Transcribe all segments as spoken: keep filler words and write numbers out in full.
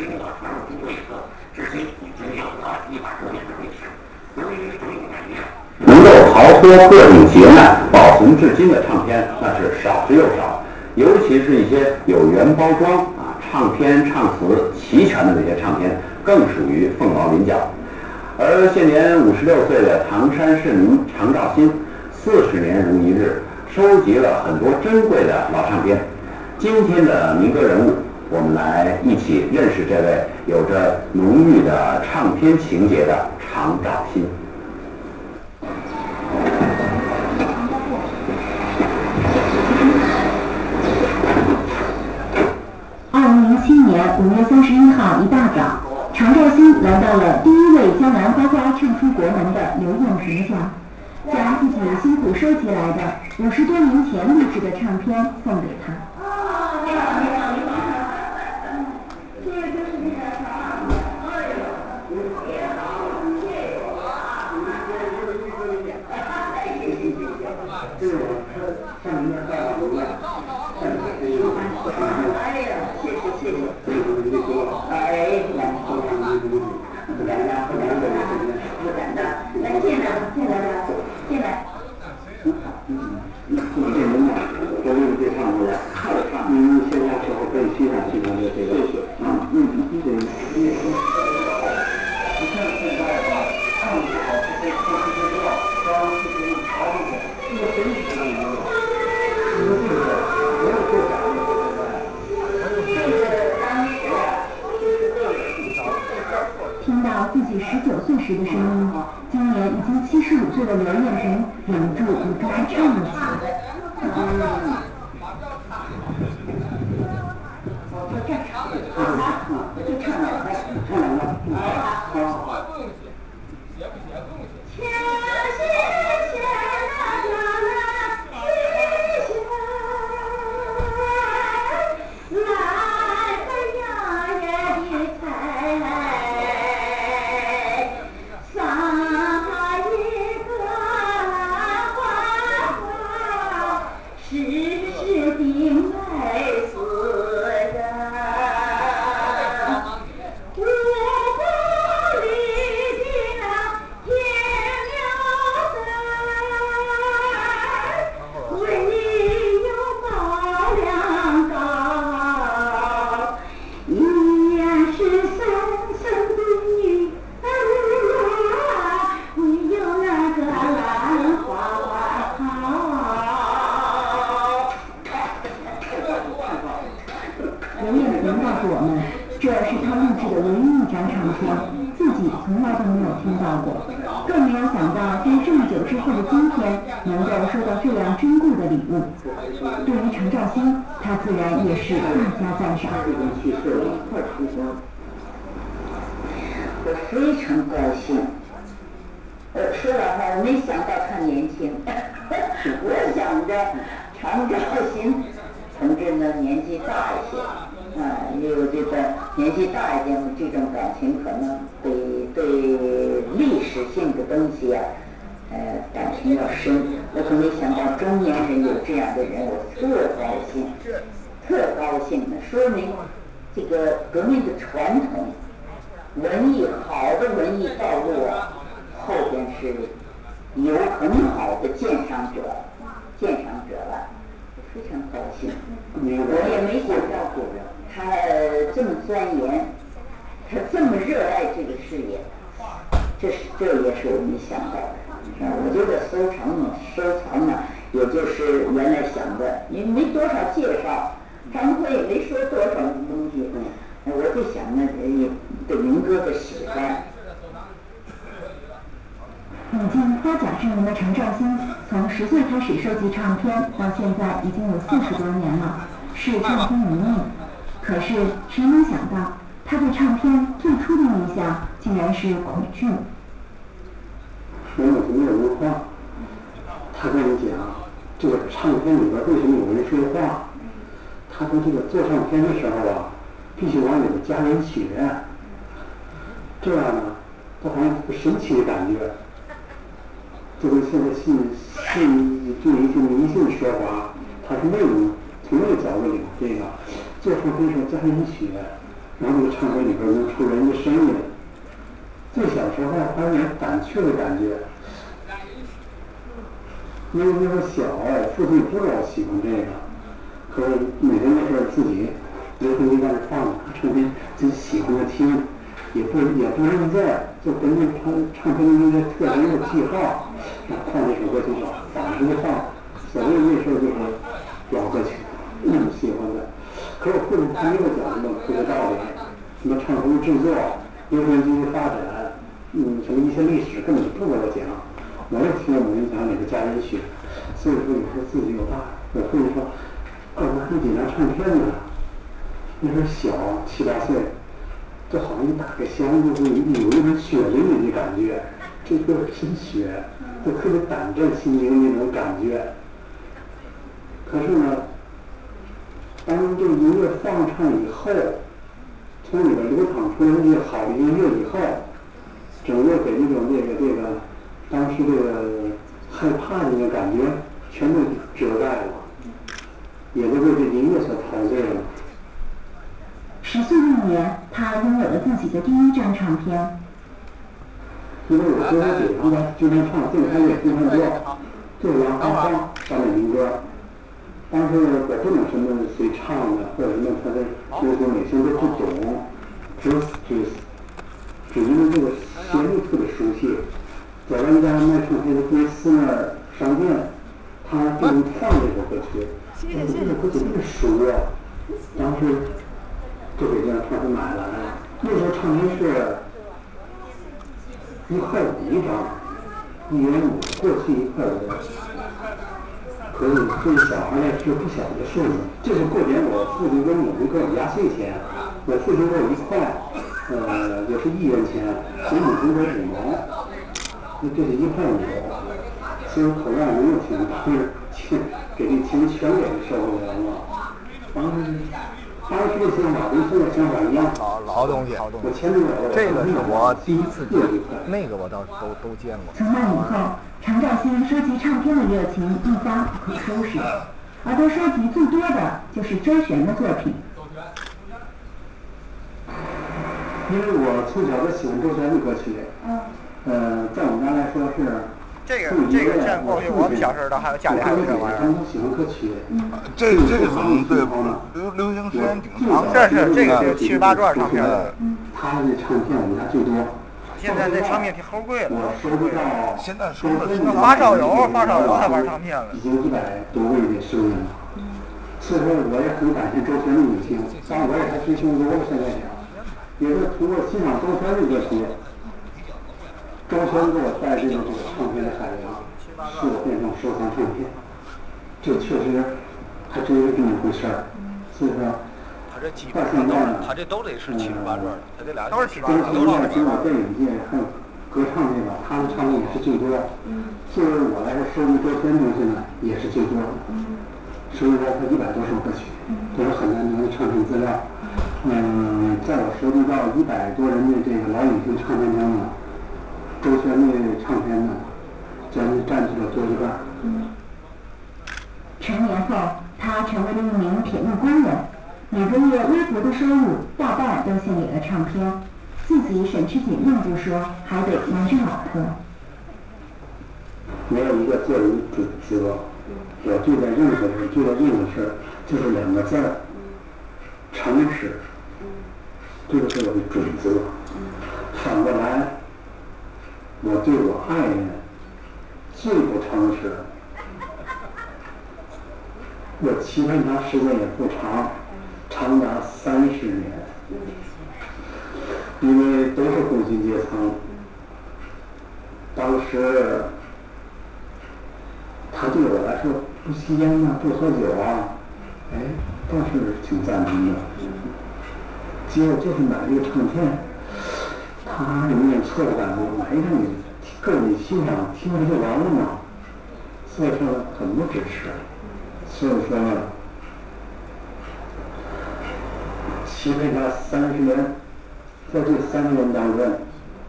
知名的传统工作以后，至今已经有了一百多年的历史。由于种种原因，能够逃脱各种劫难、保存至今的唱片，那是少之又少。尤其是一些有原包装啊、唱片唱词齐全的那些唱片，更属于凤毛麟角。而现年五十六岁的唐山市民常兆新，四十年如一日，收集了很多珍贵的老唱片。今天的民歌人物，我们来一起认识这位有着浓郁的唱片情节的常兆新。 二零零七年五月三十一号一大早，常兆新来到了第一位将兰花花唱出国门的刘燕萍家，将自己辛苦收集来的五十多年前录制的唱片送给他。听到自己十九岁时的声音，今年已经七十五岁的刘燕萍忍不住与诸位唱了起来。刘燕萍告诉我们，这是他录制的唯一一张唱片，自己从来都没有听到过，更没有想到在这么久之后的今天，能够收到这样珍贵的礼物。对于常兆新，他自然也是大加赞赏。 我非常高兴。呃，说来话，我没想到他年轻，我想着常兆新同志呢年纪大一些，啊，因为我觉得年纪大一点，这种感情可能对对历史性的东西啊，呃，感情要深。我可没想到中年人有这样的人，我特高兴，特高兴的，说明这个革命的传统，文艺好的文艺道路啊，后边是有很好的鉴赏者，鉴赏者了。非常高兴，我也没想到他这么钻研，他这么热爱这个事业，这是这也是我没想到的。我觉得收藏呢，收藏呢，也就是原来想的，因为没多少介绍，张辉也没说多少东西，我就想呢，也对民歌的喜欢。 已经花甲之年的常兆新，从十岁开始收集唱片，到现在已经有四十多年了，是唱片迷命。可是谁能想到，他对唱片最初的印象竟然是恐惧。 说我是没有文化，他跟你讲，这个唱片里边为什么有人说话？他说这个做唱片的时候啊，必须往里边加人血，这样呢，他好像有神奇的感觉。这个现在信信对一些迷信的说法，他是那种从那个角度里这个做唱片时候加人血， 然后那个唱片里边能出人的声音，最小时候还有点胆怯的感觉，因为那时候小，父亲不知道我喜欢这个，可是每天没事自己留声机在那放，唱片自己喜欢的听，也不也不认字，就根据唱唱片的那个特征的记号，然后放这首歌曲就反复的放，所以那时候就是老歌曲，嗯，喜欢的。可是我父亲他没有讲什么科学道理，什么唱片制作、流行经济发展，嗯，什么一些历史根本就不给我讲。我也听我母亲讲哪个家人学，所以说有时候自己有大，我父亲说，告诉他第几张唱片呢？那时候小七八岁，就好像你打开箱子会有一种血淋淋的感觉，这个是血，就特别胆战心惊那种感觉。可是呢，当这个音乐放唱以后，从里边流淌出来那些好的音乐以后，整个给那种这个这个当时这个害怕的那个感觉全都遮盖了，也都被这音乐所陶醉了。 十岁那年，他拥有了自己的第一张唱片。 因为我跟我姐夫呢经常唱电台也经常播，就是杨花花上面民歌。当时我不懂什么谁唱的或者什么他的流行美声都不懂，只只只因为这个旋律特别熟悉。在人家卖唱片的公司那儿商店，他给你放这首歌曲，我说这首歌曲这么熟啊！当时就给这张唱片买来了。那时候唱片是一块五一张，一元五，过去一块五。可是对小孩来说不小的数字。这是过年我父亲跟母亲给我压岁钱，我父亲给我一块，呃，也是一元钱，我母亲给我五毛，那这是一块五。虽然口袋没有钱，但是钱给这钱全给他收回来了。当时当时的想法跟现在想法一样。 好好东西，好东西。 我前面有这个是我第一次见，那个我倒都都见过。 从那以后，常兆新收集唱片的热情一发不可收拾，而他收集最多的就是周璇的作品。 因为我从小就喜欢周璇的歌曲，呃，在我们家来说是。 这个这个像过去我们小时候还有家里还有这玩意儿。 这这个可能对流流行时间挺长， 这是这个得七十八转唱片的。他的唱片我们家最多。 现在这唱片挺齁贵了， 齁贵了。 现在说的是发烧友，发烧友才玩唱片了。 已经一百多位的声音了。所以说我也很感谢周璇的母亲，当然我也还追求过我现在讲，也是通过欣赏周璇的歌曲。周璇给我带进了这个唱片的海洋，使我变成收藏唱片，这确实还真是这么回事儿。所以说， 他这基本上都是，他这都得是七十八转，他这俩都是七十八转， 都是经过电影界还有歌唱界吧，他的唱片也是最多。作为我来说，收集周璇东西呢也是最多的。收集到他一百多首歌曲，都是很难得的唱片资料。嗯，在我收集到一百多人的这个老影星唱片中呢。周璇的唱片呢，将近占据了多一半。 成年后，他成为了一名铁路工人，每个月微薄的收入大半都献给了唱片，自己省吃俭用不说，还得瞒着老婆。 没有一个做人的准则，我对待任何事，对待任何事，就是两个字儿：诚实。这个是我的准则。反过来。我对我爱人最不诚实，我欺骗他时间也不长，长达三十年，因为都是工薪阶层。当时他对我来说不吸烟呐，不喝酒啊，哎，倒是挺赞成的。结果就是买这个唱片。他有没有错误感觉？买一张你个人欣赏听着就完了嘛，所以说很不支持。所以说呢，欺骗他三十年，在这三十年当中，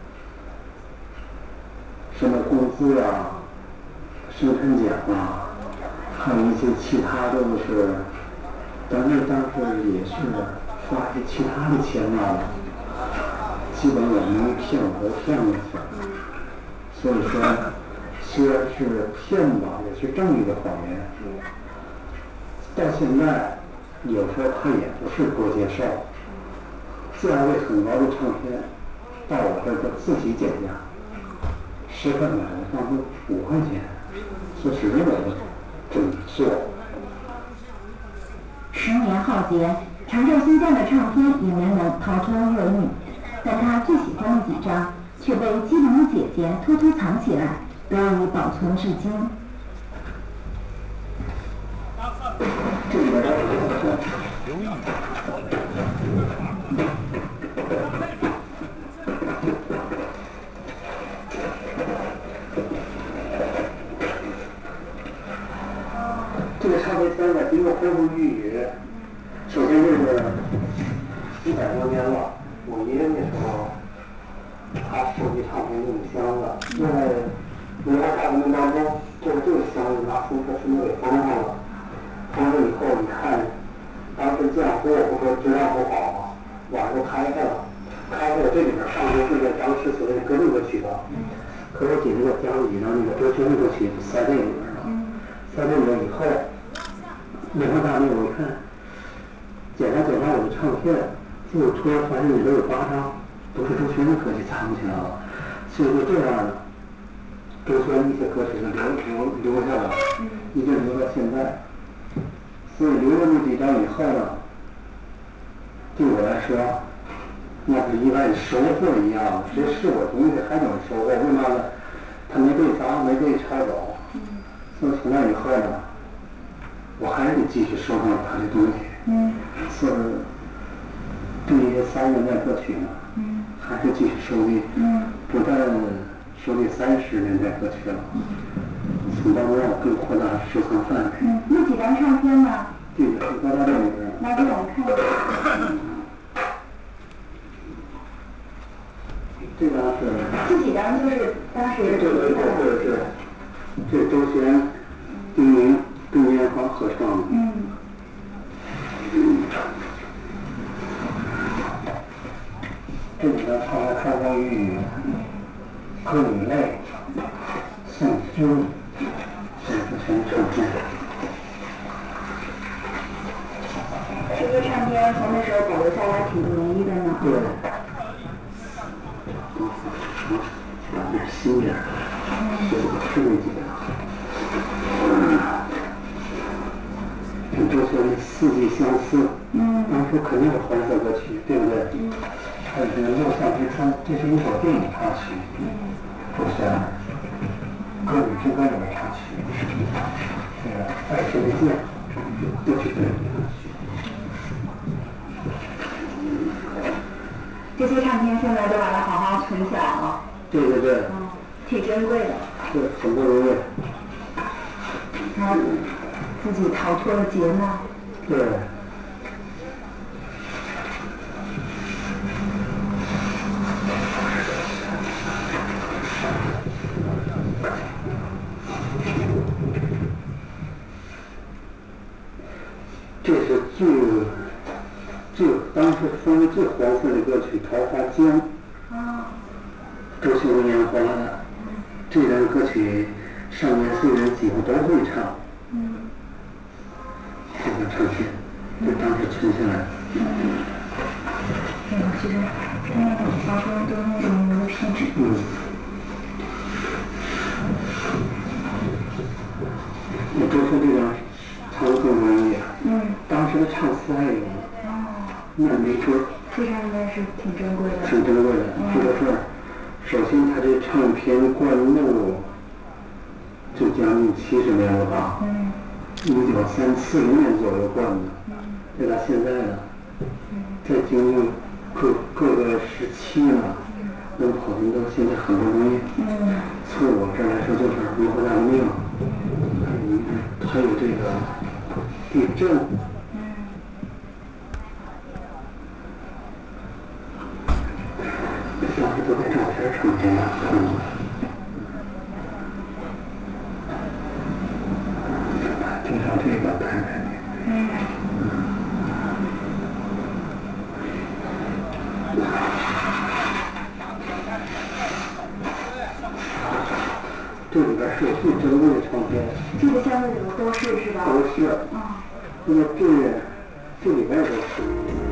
什么工资啊、生产奖啊，还有一些其他的是，当时当时也是刷些其他的钱啊，基本我能骗我都骗过去。所以说，虽然是骗吧，也是这么一个谎言。到现在，有时候他也不是多接受，价位很高的唱片，到我这儿都自己减价，十块买的当时五块钱，说只是我的这么做。 十年浩劫，常寿新家的唱片也没能逃脱厄运，但他最喜欢的几张却被机灵的姐姐偷偷藏起来，得以保存至今。 刘毅。 这个唱片圈呢，经过风风雨雨，首先这是一百多年了。我爷爷那时候，他收集唱片用的箱子，在文化大革命当中，就是这个箱子拿风车全都给封上了。封了以后，你看，当时降货不说质量不好吗？网上都开开了，开开了，这里面放的是当时所谓的革命歌曲的。可我姐姐给我将几张那个周杰伦歌曲塞这里面了，塞这里面以后。文化大革命，我一看，检查检查我的唱片，结果突然发现里边有八张都是周璇的歌曲藏起来了，所以就这样呢，周璇一些歌曲就留留留下来，一直留到现在。所以留了那几张以后呢，对我来说，那是意外收获一样的。这是我东西还怎么收获？为嘛呢？他没被砸，没被抄走。所以从那以后呢，我还得继续收藏他的东西，嗯，所以对一些三十年代歌曲呢，嗯，还是继续收集，嗯，不但收集三十年代歌曲了，嗯，从当中我更扩大收藏范围。 嗯，那几张唱片呢？ 这个是搁在这里边。 拿给我们看一下。 这张是。 这几张就是当时这个这个是，这是周璇、丁宁、跟烟花合唱的。嗯。这几张唱片风风雨雨，歌与泪，送君，这是全是唱片。 这些唱片从那时候保留下来挺不容易的呢。 对。拿点新点儿的，这个是那几张。跟周璇的《四季相思》，嗯，当初肯定是红色歌曲，对不对？嗯。还有这个《落巷之春》，这是一首电影插曲，嗯，周璇《歌女之歌》里面插曲，这个《爱情的剑》都是这个插曲。 这些唱片现在都把它好好存起来了。 对对对。 嗯，挺珍贵的。 对，很不容易。 他自己逃脱了劫难。 对。这是最最当时风靡最黄色的歌曲《桃花江》。啊。周璇跟烟花的，这张歌曲上年岁人几乎都会唱。嗯。这张唱片，就当时存下来。嗯。 嗯，其实他那种包装都那种牛皮纸。嗯。 我周璇这张唱的更不容易。嗯。当时的唱词还有。哦。慢梅歌。 这张应该是挺珍贵的。 挺珍贵的，这个事儿。首先，他这唱片灌录就将近七十年了吧？嗯。一九三四零年左右灌的。嗯。再到现在呢，嗯，再经历各各个时期呢，嗯，能跑进到现在很不容易。嗯。从我这儿来说，就是文化大革命，嗯，还有这个地震。嗯。当时都在照片上面看过。介绍这个拍拍的。嗯。 都是是吧？ 都是。 啊。 那么这这里边有个是。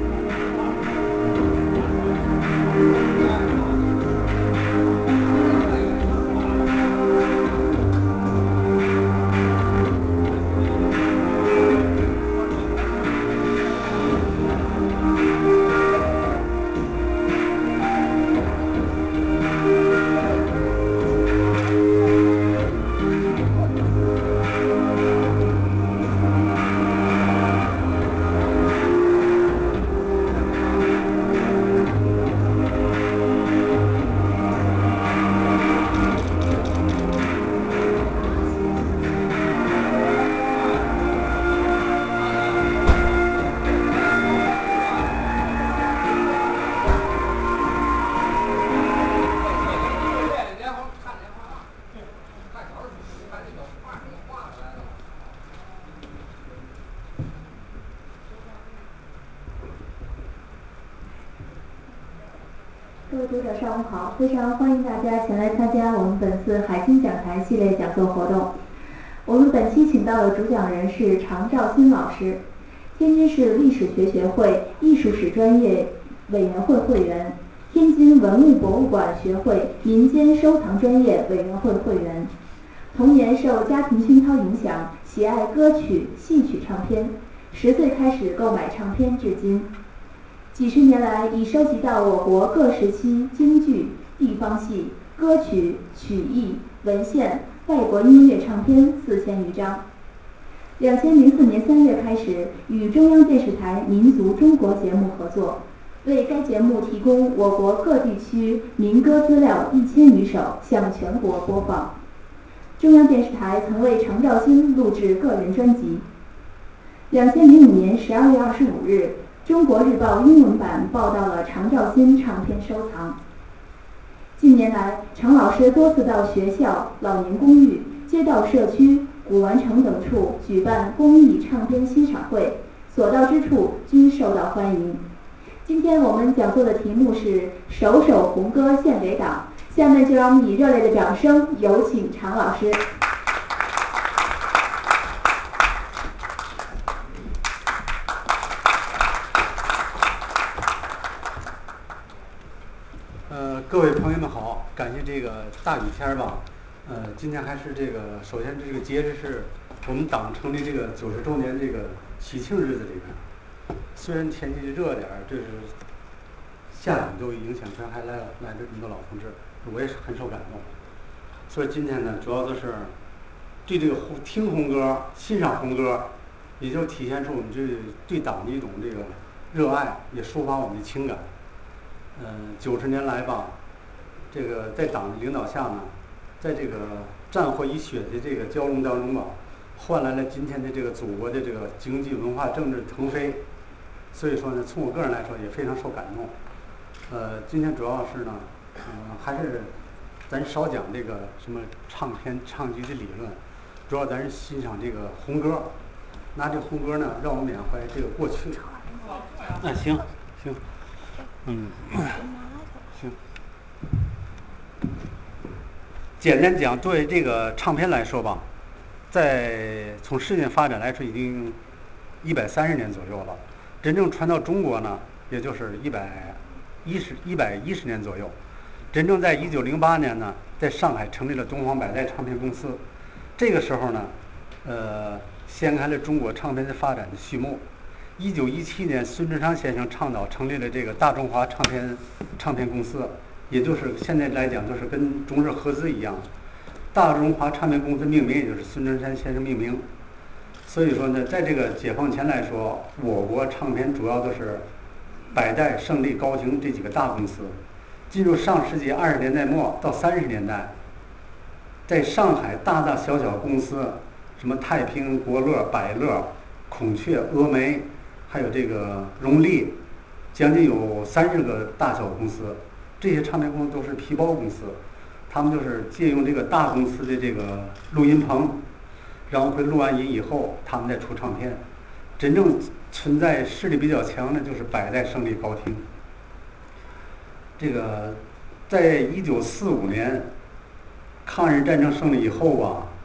各位读者上午好，非常欢迎大家前来参加我们本次海星讲坛系列讲座活动。我们本期请到的主讲人是常兆新老师，天津市历史学学会艺术史专业委员会会员，天津文物博物馆学会民间收藏专业委员会会员。童年受家庭熏陶影响，喜爱歌曲、戏曲唱片，十岁开始购买唱片至今。几十年来，已收集到我国各时期京剧、地方戏、歌曲、曲艺、文献、外国音乐唱片四千余张。两千零四年三月开始与中央电视台民族中国节目合作，为该节目提供我国各地区民歌资料一千余首，向全国播放。中央电视台曾为常兆新录制个人专辑。两千零五年十二月二十五日，中国日报英文版报道了常兆新唱片收藏。近年来，常老师多次到学校、老年公寓、街道社区、古玩城等处举办公益唱片欣赏会，所到之处均受到欢迎。今天我们讲座的题目是“首首红歌献给党”，下面就让我们以热烈的掌声有请常老师。 呃，各位朋友们好，感谢这个大雨天吧。呃，今天还是这个，首先这个节日是我们党成立这个九十周年这个喜庆日子里面。虽然天气热点儿，这是下雨都影响，但还来了来这么多老同志，我也是很受感动。所以今天呢，主要都是对这个听红歌、欣赏红歌，也就体现出我们这对党的一种这个热爱，也抒发我们的情感。嗯、呃，九十年来吧，这个在党的领导下呢，在这个战火与血的这个交融当中吧，换来了今天的这个祖国的这个经济、文化、政治腾飞。所以说呢，从我个人来说也非常受感动。呃，今天主要是呢，嗯、呃，还是咱少讲这个什么唱片、唱机的理论，主要咱是欣赏这个红歌，拿这红歌呢，让我们缅怀这个过去。啊，行行。嗯，行。简单讲，对这个唱片来说吧，在从世界发展来说，已经一百三十年左右了。真正传到中国呢，也就是一百一十一百一十年左右。真正在一九零八年呢，在上海成立了东方百代唱片公司。这个时候呢，呃，掀开了中国唱片的发展的序幕。一九一七年，孙中山先生倡导成立了这个大中华唱片唱片公司，也就是现在来讲，就是跟中日合资一样。大中华唱片公司命名也就是孙中山先生命名。所以说呢，在这个解放前来说，我国唱片主要都是百代、胜利、高清这几个大公司。进入上世纪二十年代末到三十年代，在上海大大小小公司，什么太平、国乐、百乐、孔雀、峨眉，还有这个荣利，将近有三十个大小公司。这些唱片公司都是皮包公司，他们就是借用这个大公司的这个录音棚，然后会录完音以后，他们再出唱片。真正存在势力比较强的，就是百代、胜利、高清。这个在一九四五年抗日战争胜利以后吧，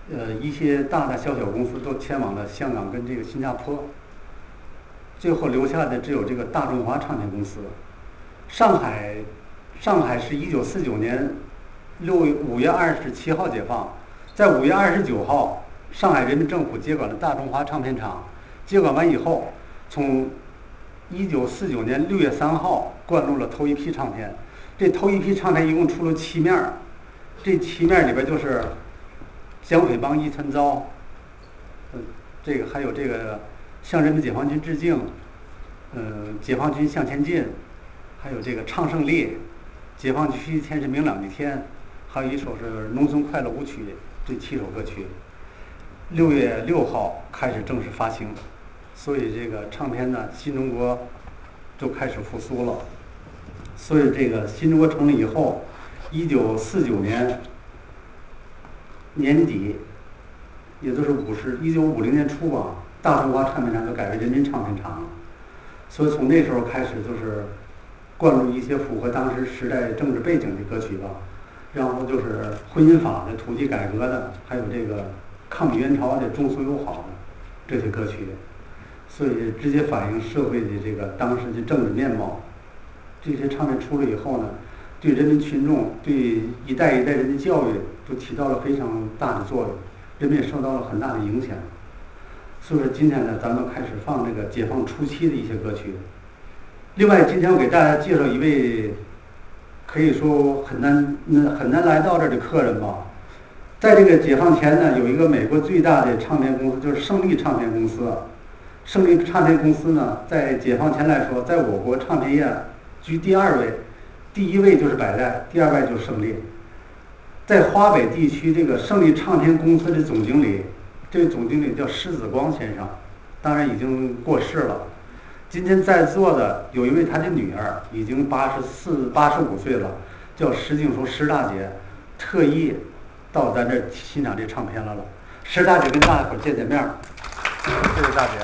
呃，一些大大小小公司都迁往了香港跟这个新加坡，最后留下的只有这个大中华唱片公司。上海，上海是一九四九年六五月二十七号解放，在五月二十九号，上海人民政府接管了大中华唱片厂。接管完以后，从一九四九年六月三号灌录了头一批唱片。这头一批唱片一共出了七面儿，这七面里边就是江匪帮一团糟，嗯，这个还有这个向人民解放军致敬，嗯，解放军向前进，还有这个唱胜利，解放区天是明朗的天，还有一首是农村快乐舞曲，这七首歌曲，六月六号开始正式发行，所以这个唱片呢，新中国就开始复苏了。所以这个新中国成立以后，一九四九年年底，也就是五十一九五零年初吧，大中华唱片厂就改为人民唱片厂了。所以从那时候开始，就是灌入一些符合当时时代政治背景的歌曲吧，然后就是婚姻法的、土地改革的，还有这个抗美援朝的、中苏友好的这些歌曲，所以直接反映社会的这个当时的政治面貌。这些唱片出了以后呢，对人民群众、对一代一代人的教育都起到了非常大的作用，人们也受到了很大的影响。所以说今天呢，咱们开始放这个解放初期的一些歌曲。另外，今天我给大家介绍一位可以说很难、很难来到这儿的客人吧。在这个解放前呢，有一个美国最大的唱片公司，就是胜利唱片公司。胜利唱片公司呢，在解放前来说，在我国唱片业居第二位，第一位就是百代，第二位就是胜利。在华北地区，这个胜利唱片公司的总经理，这个总经理叫施子光先生，当然已经过世了。今天在座的有一位他的女儿，已经八十四、八十五岁了，叫石静淑石大姐，特意到咱这欣赏这唱片来了。石大姐跟大伙见见面，谢谢大姐。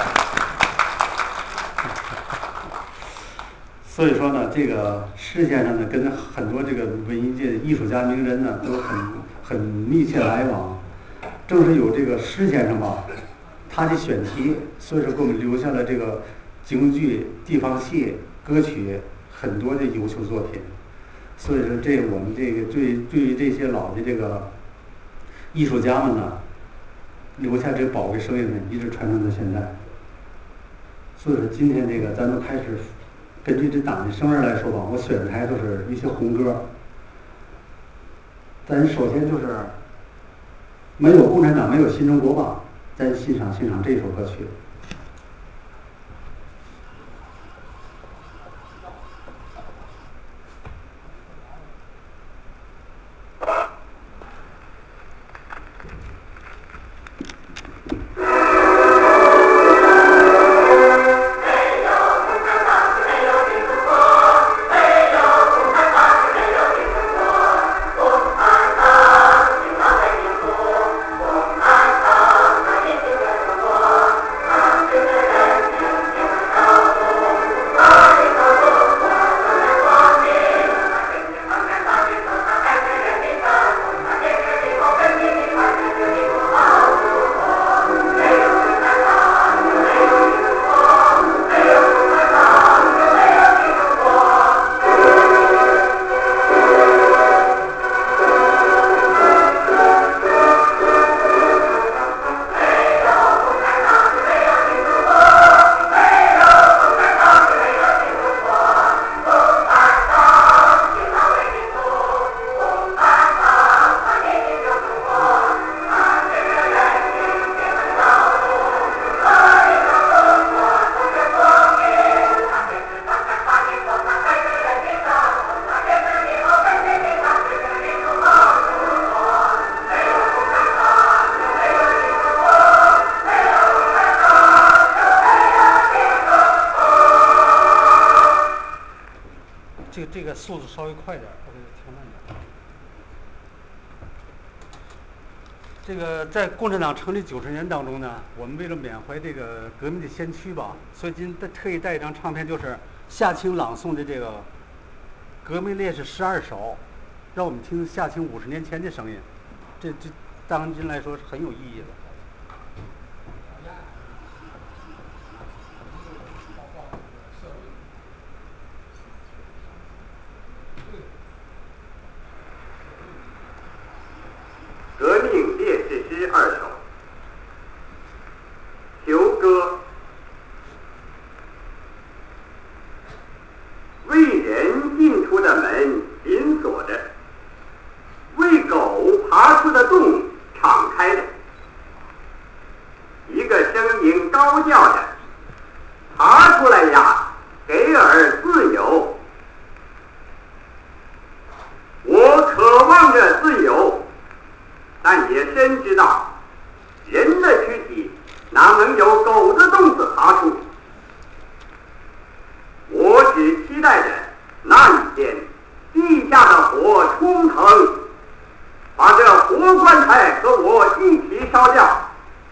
所以说呢，这个施先生呢，跟很多这个文艺界艺术家名人呢，都很很密切来往。正是有这个施先生吧，他的选题，所以说给我们留下了这个京剧、地方戏、歌曲很多的优秀作品。所以说，这我们这个对对于这些老的这个艺术家们呢，留下这宝贵声音呢，一直传承到现在。所以说，今天这个咱们开始。根据这党的生日来说吧，我选的还都是一些红歌。咱首先就是没有共产党，没有新中国吧，咱欣赏欣赏这首歌曲。这这个速度稍微快点，我给它调慢点。这个在共产党成立九十年当中呢，我们为了缅怀这个革命的先驱吧，所以今天特意带一张唱片，就是夏青朗诵的这个《革命烈士十二首》，让我们听夏青五十年前的声音。这这当今来说是很有意义的。 革命烈士诗二首，囚歌。为人进出的门紧锁着，为狗爬出的洞敞开着。一个声音高叫着：“爬出来呀，给尔自由！”我渴望着自由，但也深知道，人的躯体哪能由狗的洞子爬出？我只期待着那一天，地下的火冲腾，把这活棺材和我一起烧掉。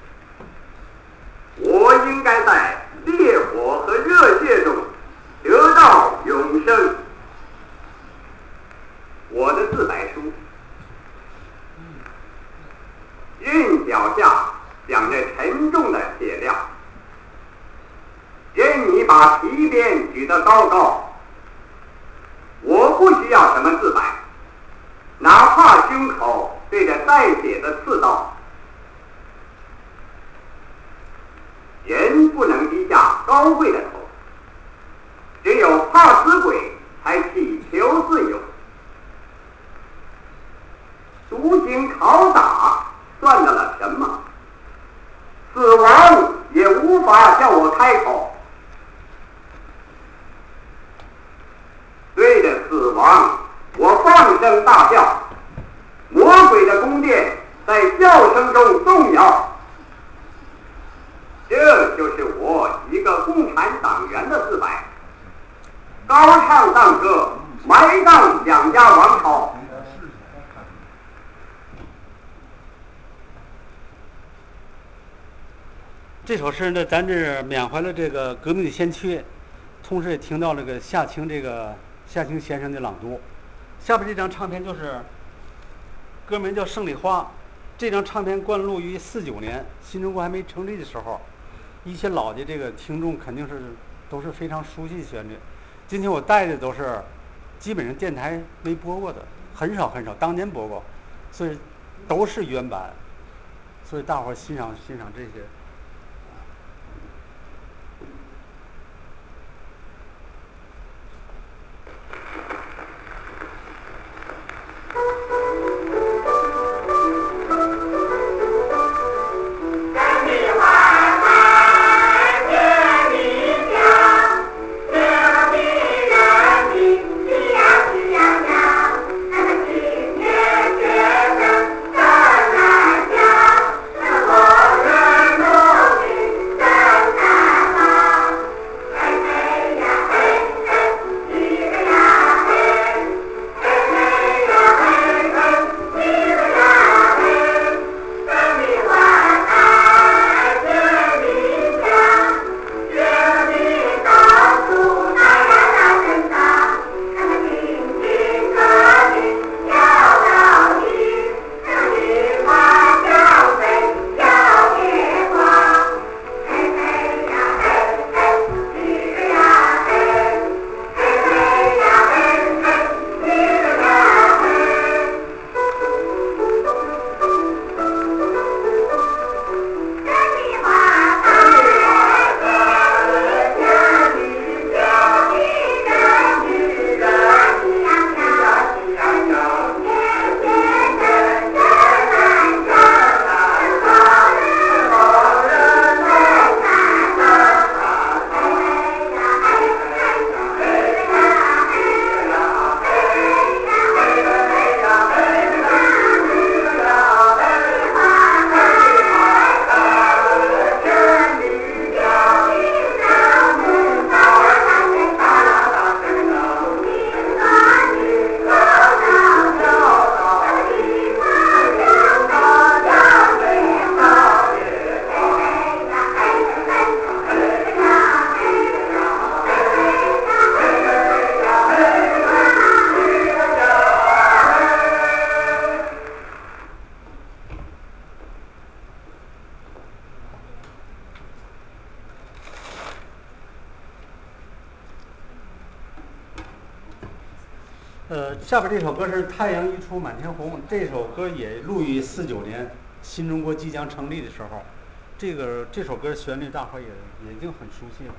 我应该在烈火和热血中得到永生。我的自白书，刃脚下镶着沉重的铁镣，任你把皮鞭举得高高，我不需要什么自白，哪怕胸口对着带血的刺刀。人不能低下高贵的头，只有怕死鬼才祈求自由。独行拷打算得了什么？死亡也无法叫我开口。对着死亡，我放声大叫，魔鬼的宫殿在叫声中动摇。这就是我一个共产党员的自白，高唱赞歌，埋葬蒋家王朝。 这首诗呢，咱这缅怀了这个革命的先驱，同时也听到了个夏青这个夏青先生的朗读。下边这张唱片就是歌名叫《胜利花》，这张唱片灌录于四九年，新中国还没成立的时候。一些老的这个听众肯定是都是非常熟悉旋律。今天我带的都是基本上电台没播过的，很少很少，当年播过，所以都是原版，所以大伙儿欣赏欣赏这些。 我呃，下边这首歌是《太阳一出满天红》，这首歌也录于四九年新中国即将成立的时候。这个这首歌旋律大伙也也已经很熟悉了。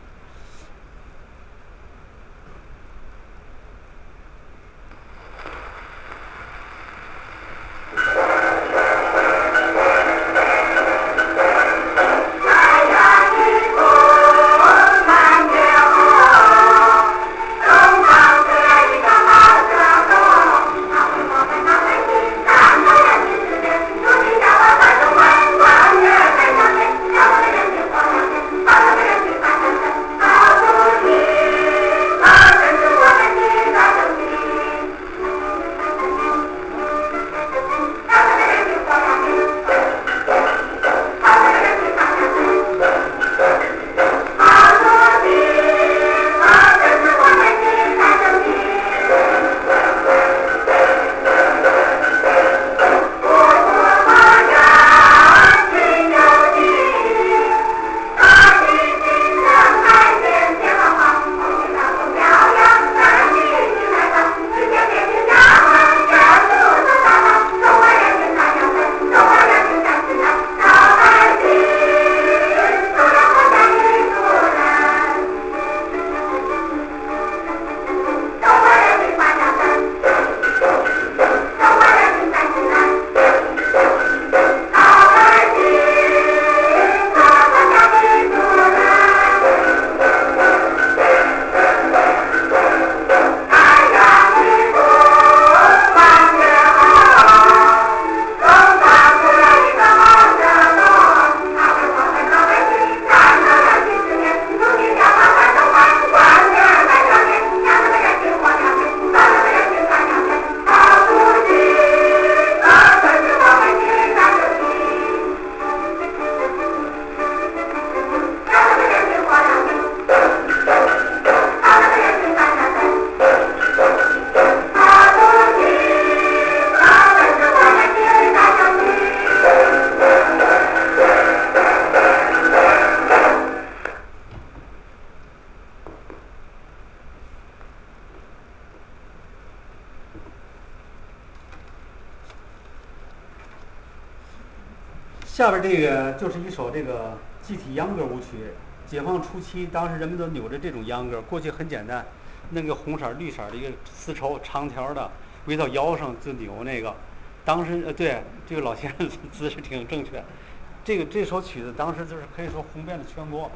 下边这个就是一首这个集体秧歌舞曲。解放初期，当时人们都扭着这种秧歌，过去很简单，那个红色、绿色的一个丝绸长条的，围到腰上就扭那个。当时呃，对这个老先生姿势挺正确。这个这首曲子当时就是可以说红遍了全国。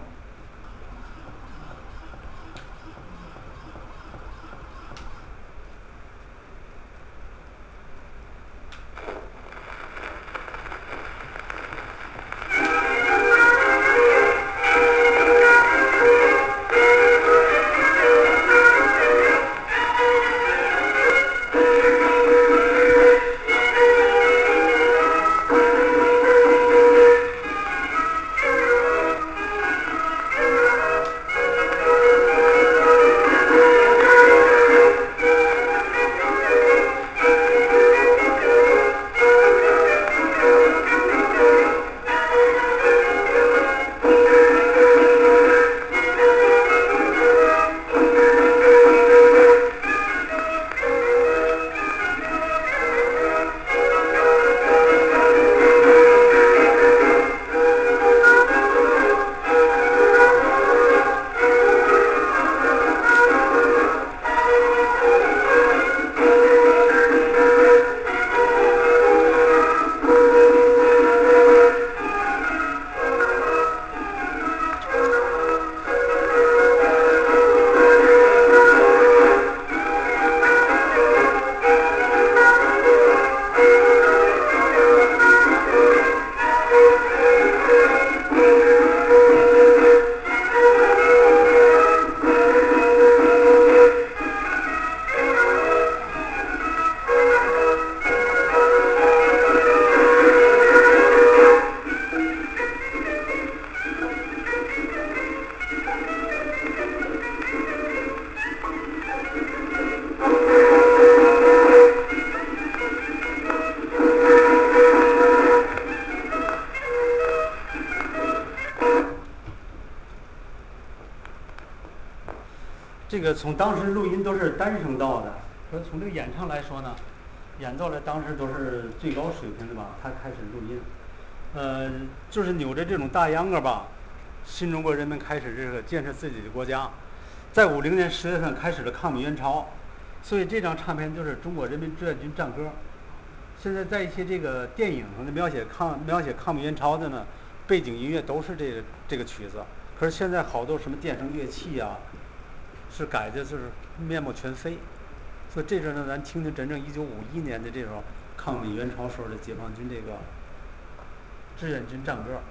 这个从当时录音都是单声道的， 可是从这个演唱来说呢，演奏的当时都是最高水平的吧，他开始录音，呃，就是扭着这种大秧歌吧，新中国人民开始这个建设自己的国家，在五零年十月份开始了抗美援朝，所以这张唱片就是中国人民志愿军战歌。现在在一些这个电影上的描写抗描写抗美援朝的呢，背景音乐都是这个这个曲子。可是现在好多什么电声乐器啊，是改的就是面目全非。所以这阵呢，咱听听真正一九五一年的这首抗美援朝时候的解放军这个志愿军战歌。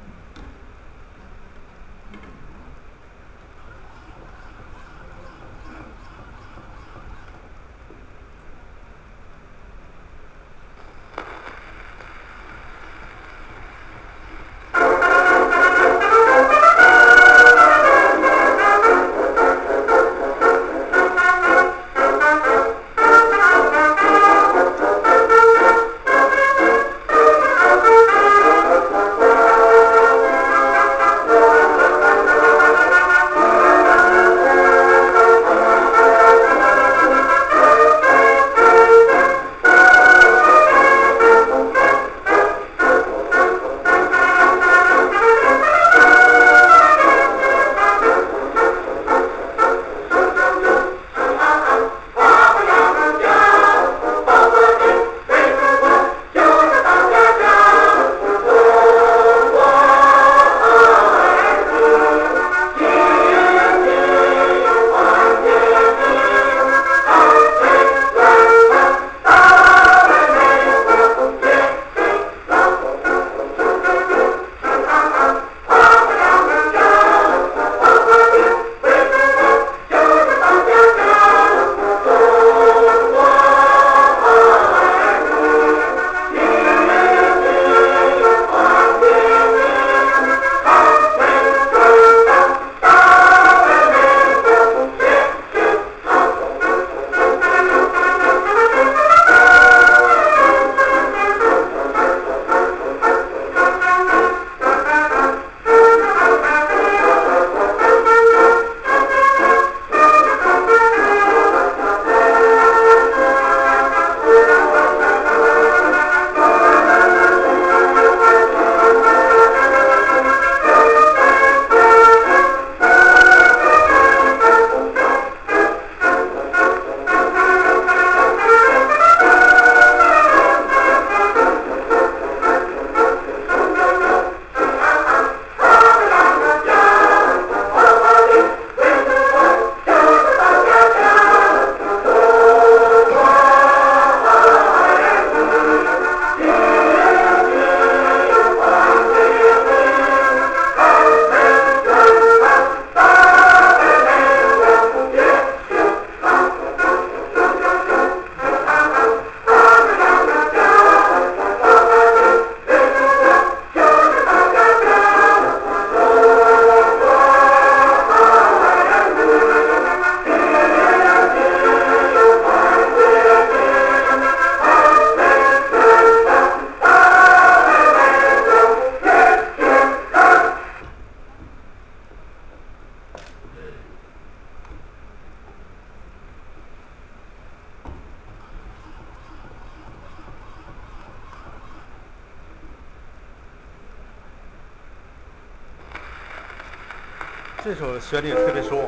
这首旋律也特别熟。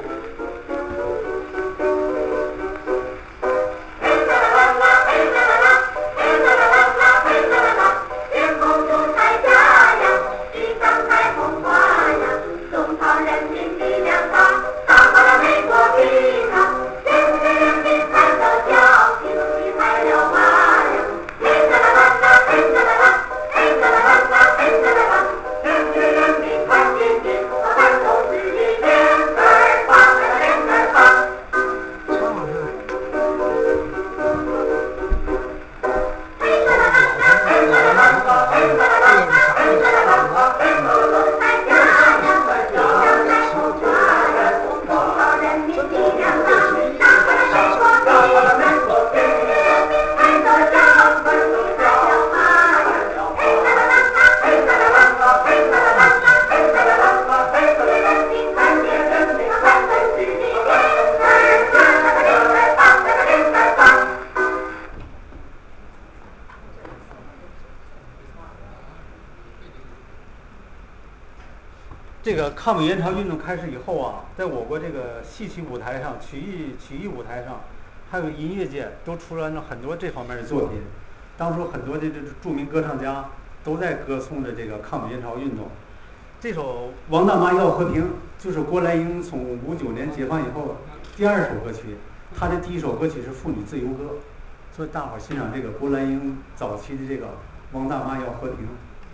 Bye. 个抗美援朝运动开始以后啊，在我国这个戏曲舞台上、曲艺曲艺舞台上，还有音乐界都出了很多这方面的作品。当初很多的这著名歌唱家都在歌颂着这个抗美援朝运动。这首《王大妈要和平》就是郭兰英从五九年解放以后第二首歌曲，她的第一首歌曲是《妇女自由歌》，所以大伙儿欣赏这个郭兰英早期的这个《王大妈要和平》。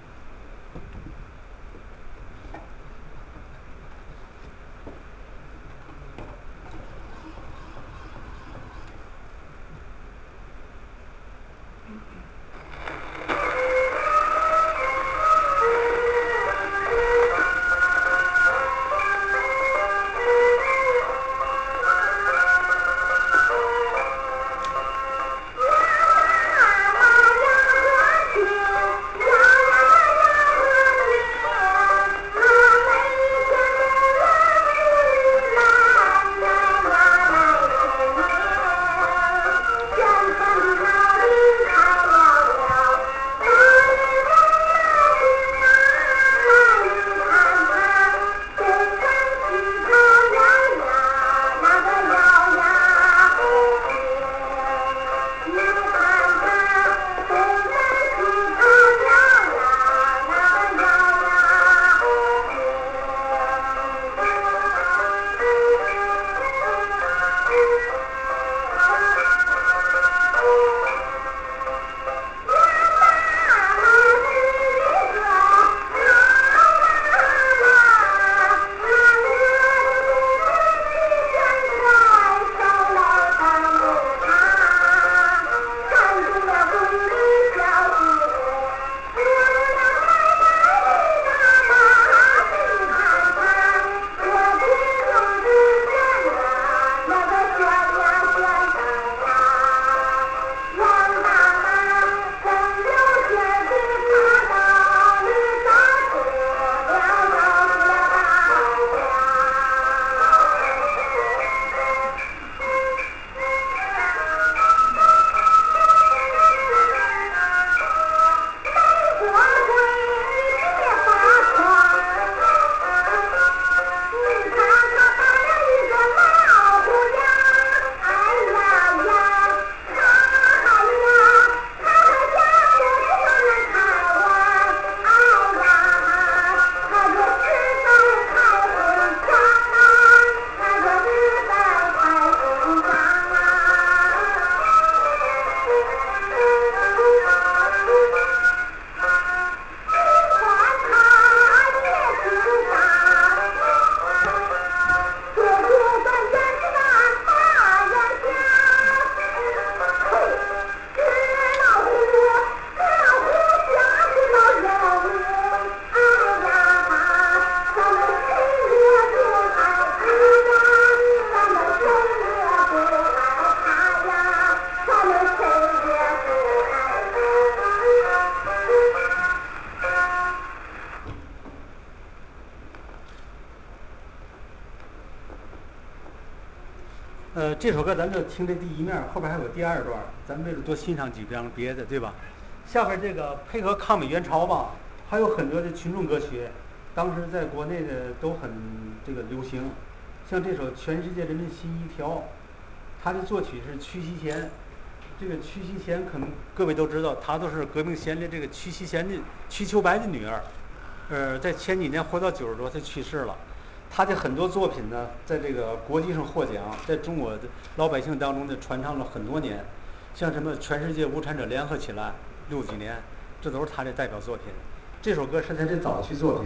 呃，这首歌咱就听这第一面，后边还有第二段，咱为了多欣赏几张别的，对吧？下边这个配合抗美援朝吧，还有很多的群众歌曲，当时在国内的都很这个流行，像这首《全世界人民心一条》，它的作曲是屈希贤。这个屈希贤可能各位都知道，她都是革命先烈这个屈希贤的瞿秋白的女儿，呃，在前几年活到九十多岁去世了。他的很多作品呢，在这个国际上获奖，在中国的老百姓当中呢传唱了很多年，像什么全世界无产者联合起来六几年，这都是他的代表作品。这首歌是他的早期作品。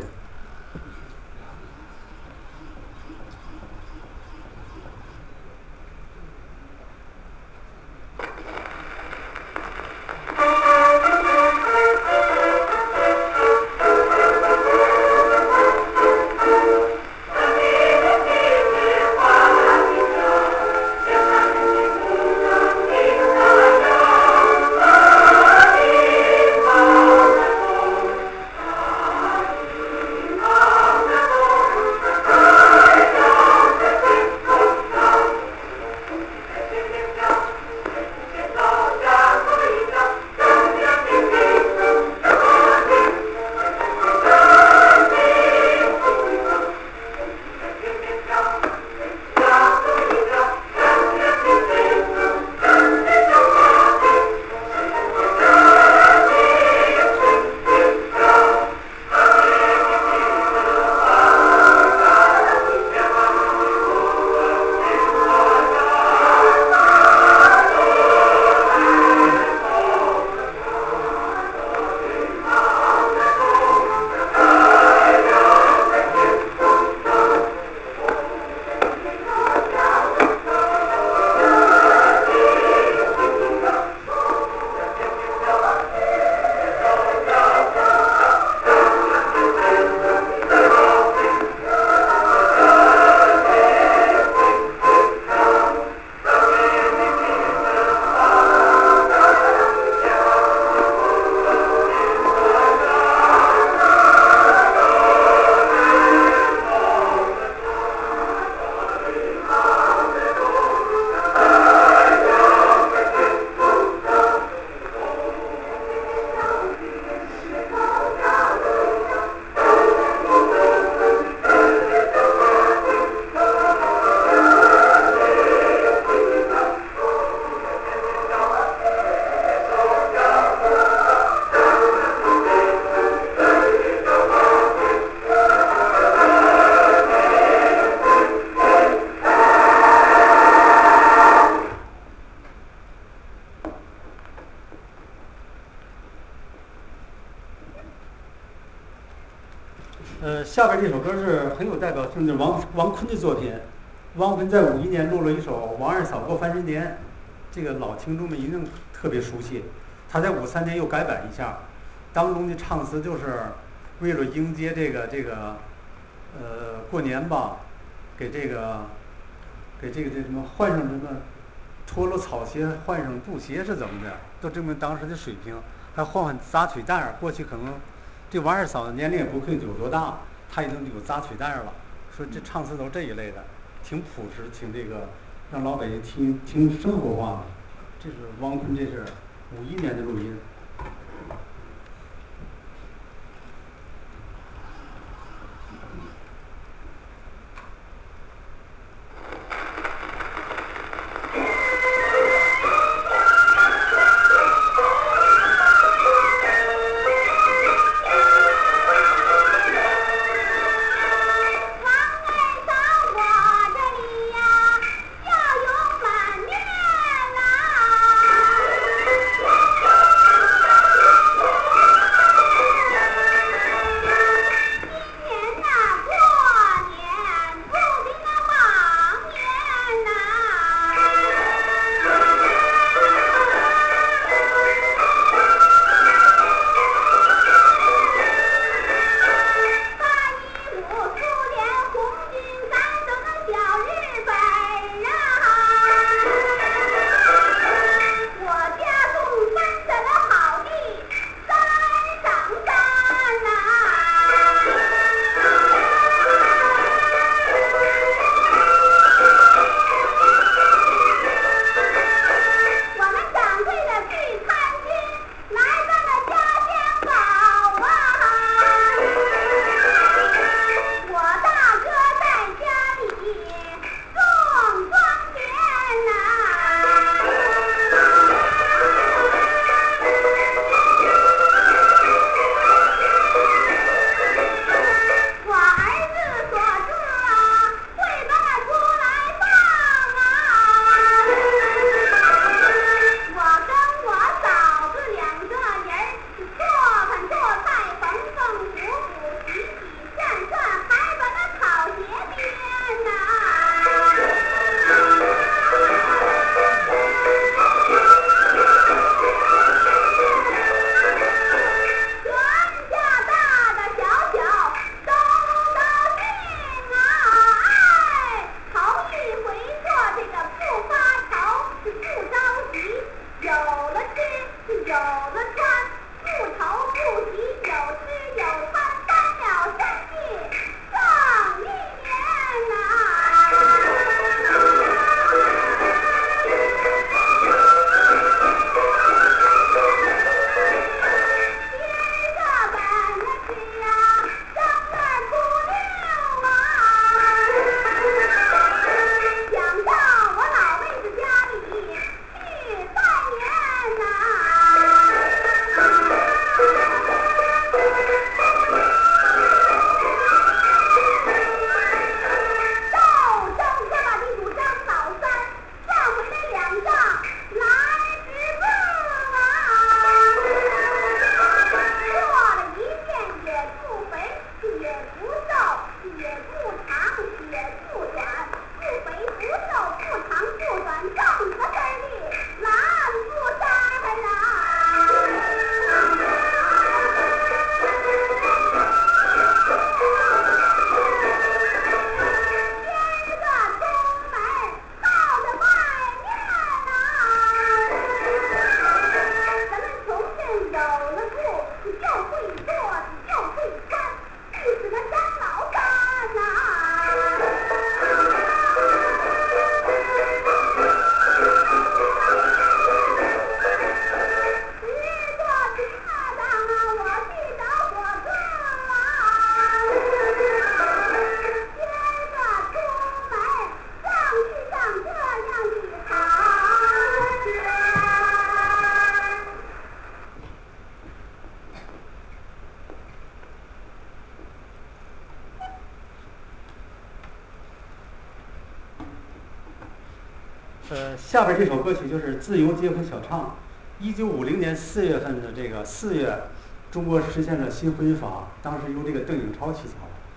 下边这首歌是很有代表性的，王王坤的作品。王坤在五一年录了一首《王二嫂过翻身年》，这个老听众们一定特别熟悉。他在五三年又改版一下，当中的唱词就是为了迎接这个这个呃过年吧，给这个给这个这什么换上什么脱了草鞋换上布鞋是怎么的，都证明当时的水平。还换换扎腿带儿，过去可能这王二嫂的年龄也不会有多大，她已经有扎腿带儿了。说这唱词都这一类的，挺朴实，挺这个让老百姓听挺生活化的。这是汪坤，这是五一年的录音。呃，下边这首歌曲就是《自由结婚小唱》。一九五零年四月份的这个四月，中国实现了新婚法，当时由这个邓颖超起草。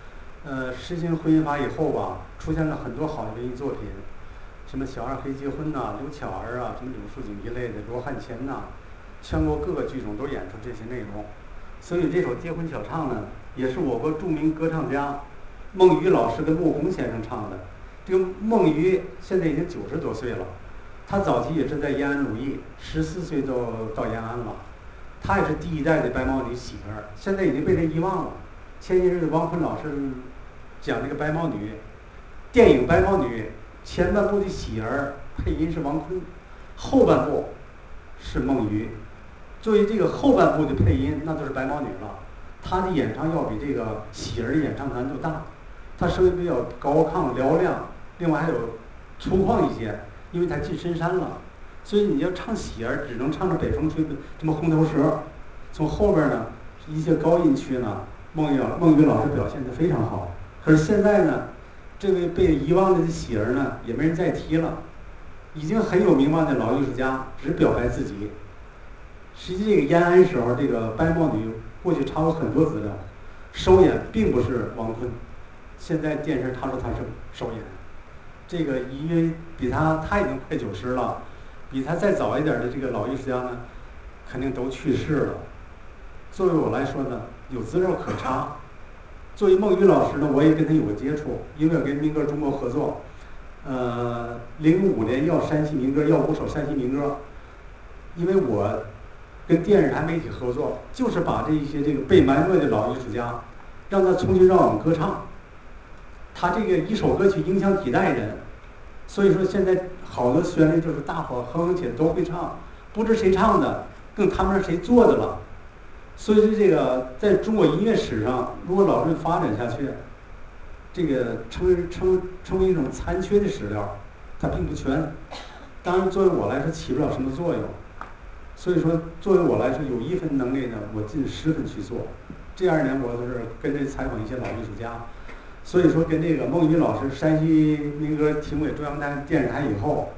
呃，实行婚姻法以后吧，出现了很多好的文艺作品，什么《小二黑结婚》呐、刘巧儿啊，什么柳树景一类的，罗汉钱呐，全国各个剧种都演出这些内容。所以这首《结婚小唱》呢，也是我国著名歌唱家孟雨老师跟穆弘先生唱的。这个孟雨现在已经九十多岁了，他早期也是在延安鲁艺，十四岁就到延安了。他也是第一代的白毛女喜儿，现在已经被人遗忘了。前些日子王坤老师讲这个白毛女，电影《白毛女》前半部的喜儿配音是王坤，后半部是孟雨。作为这个后半部的配音，那就是白毛女了。她的演唱要比这个喜儿的演唱难度大，她声音比较高亢嘹亮，另外还有粗犷一些，因为她进深山了。所以你要唱喜儿，只能唱着北风吹的这么红头蛇。从后边呢，一些高音区呢，孟雨孟雨老师表现得非常好。可是现在呢，这位被遗忘的喜儿呢，也没人再提了。已经很有名望的老艺术家，只表白自己。实际这个延安时候，这个白毛女过去查过很多资料，首演并不是王坤，现在电视他说他是首演。这个因为比他他已经快九十了，比他再早一点的这个老艺术家呢，肯定都去世了。作为我来说呢，有资料可查。作为孟雨老师呢，我也跟他有过接触，因为我跟民歌中国合作。呃，零五年要山西民歌，要五首山西民歌，因为我跟电视台媒体合作，就是把这一些这个被埋没的老艺术家，让他重新让我们歌唱。他这个一首歌曲影响几代人，所以说现在好多旋律就是大伙哼哼起来都会唱，不知谁唱的，更谈不上谁做的了。所以说这个在中国音乐史上，如果老是发展下去，这个成成成为一种残缺的史料，它并不全。当然，作为我来说起不了什么作用。所以说，作为我来说，有一分能力呢，我尽十分去做。这二年我就是跟着采访一些老艺术家，所以说跟这个孟雨老师山西民歌评委中央台电视台以后，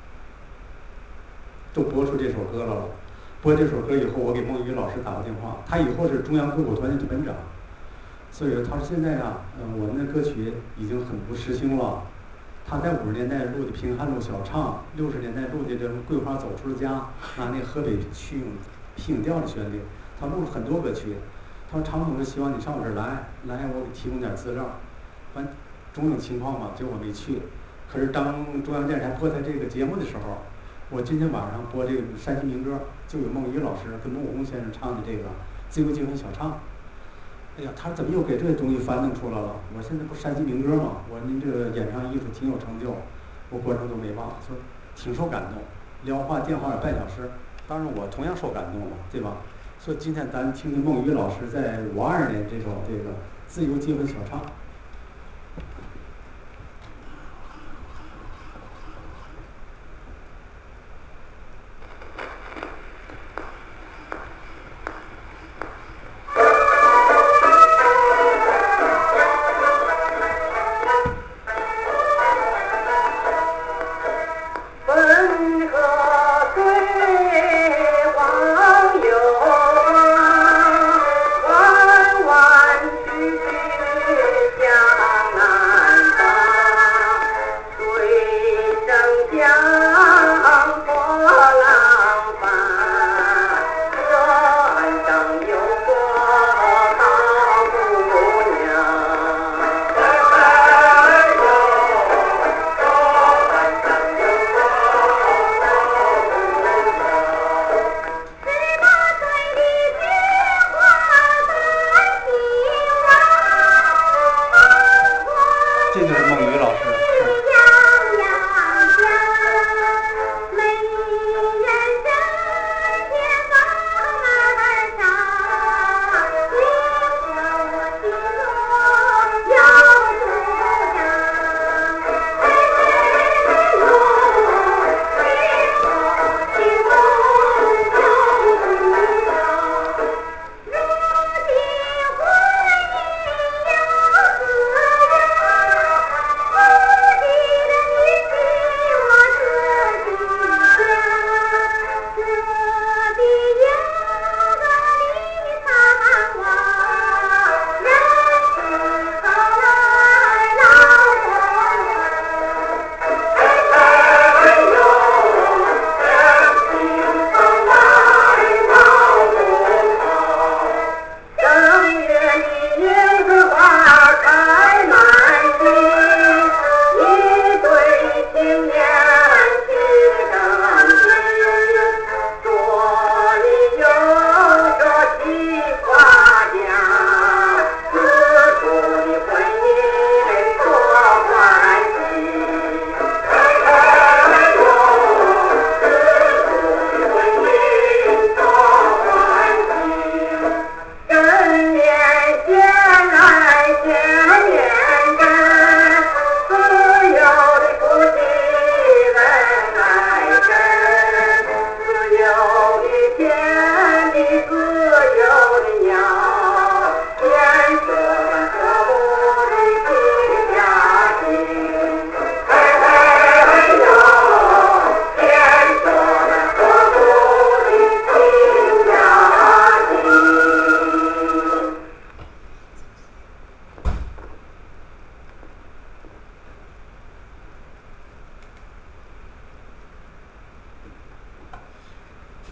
都播出这首歌了。播这首歌以后，我给孟雨老师打过电话，他以后是中央歌舞团的团长。所以说，他说现在啊，呃，我们的歌曲已经很不时兴了。他在五十年代录的《平汉路小唱》，六十年代录的这个《桂花走出了家》，拿那个河北曲咏皮影调的旋律，他录了很多歌曲。他说：“常总是希望你上我这儿来，来我给提供点资料。”完，种种情况嘛，结果我没去。可是当中央电视台播他这个节目的时候，我今天晚上播这个山西民歌，就有孟雨老师跟穆弘先生唱的这个《自由结婚小唱》。哎呀，他怎么又给这个东西翻弄出来了？我现在不是山西民歌吗？我说您这个演唱艺术挺有成就，我观众都没忘，说挺受感动。聊话电话半小时，当然我同样受感动了，对吧？所以今天咱听听孟雨老师在五二年这首这个《自由结婚小唱》。 弯弯曲曲。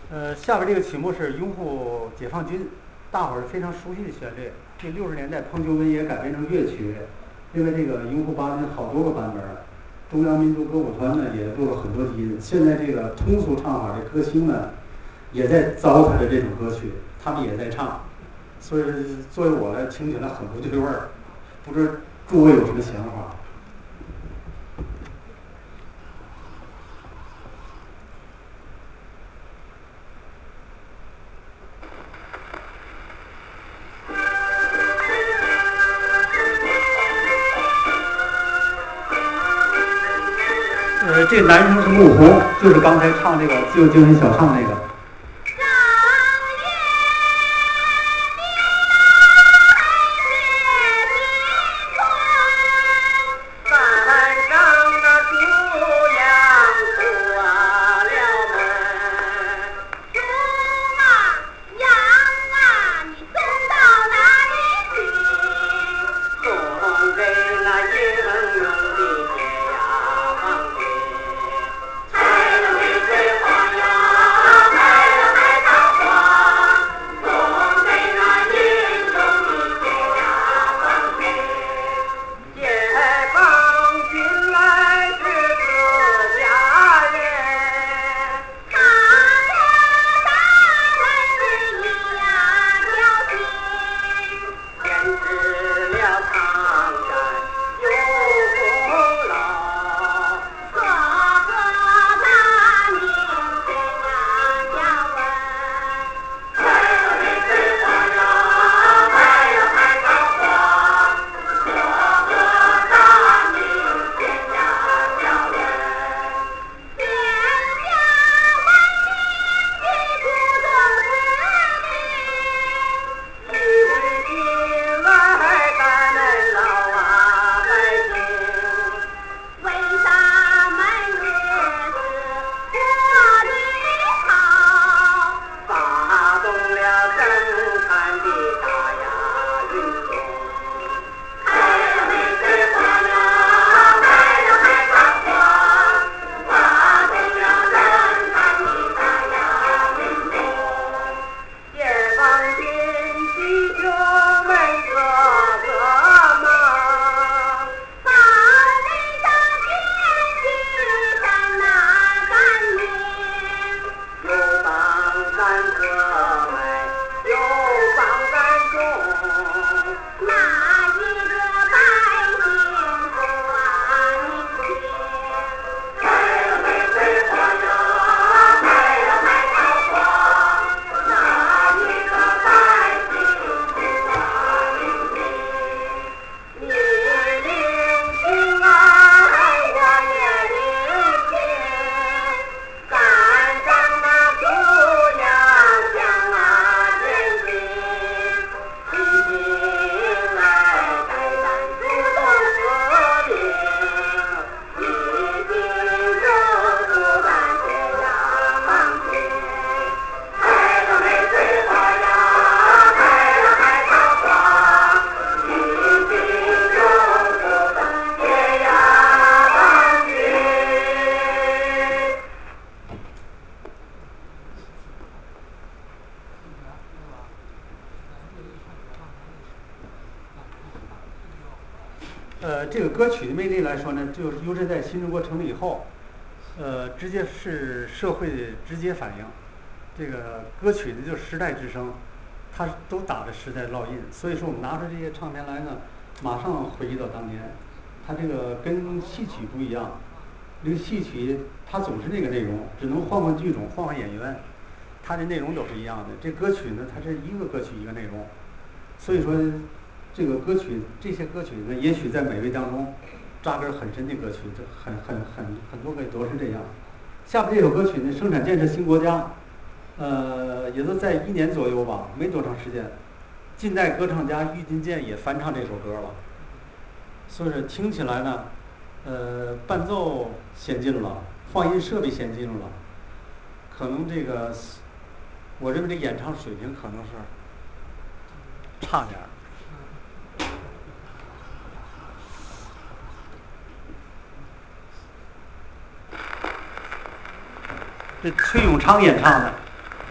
呃，下边这个曲目是拥护解放军，大伙儿非常熟悉的旋律。这六十年代彭秋文也改编成乐曲，因为这个拥护八军好多个版本儿，中央民族歌舞团呢也录了很多集。现在这个通俗唱法的歌星们也在糟蹋着这种歌曲，他们也在唱，所以作为我来听起来很不对味儿，不知道诸位有什么想法？呃，这男生是穆弘，就是刚才唱那个《自由精神小唱》那个。呃，这个歌曲的魅力来说呢，就是优是在新中国成立以后，呃，直接是社会的直接反映。这个歌曲呢，就是时代之声，它都打着时代烙印。所以说，我们拿出这些唱片来呢，马上回忆到当年。它这个跟戏曲不一样，这个戏曲它总是那个内容，只能换换剧种，换换演员，它的内容都是一样的。这歌曲呢，它是一个歌曲一个内容，所以说。这个歌曲，这些歌曲呢，也许在美味当中扎根很深的歌曲，这很很很很多个都是这样。下面这首歌曲呢，生产建设新国家，呃，也都在一年左右吧，没多长时间。近代歌唱家郁金健也翻唱这首歌了，所以说听起来呢，呃，伴奏先进了，放音设备先进了，可能这个，我认为这演唱水平可能是差点儿。这崔永昌演唱的。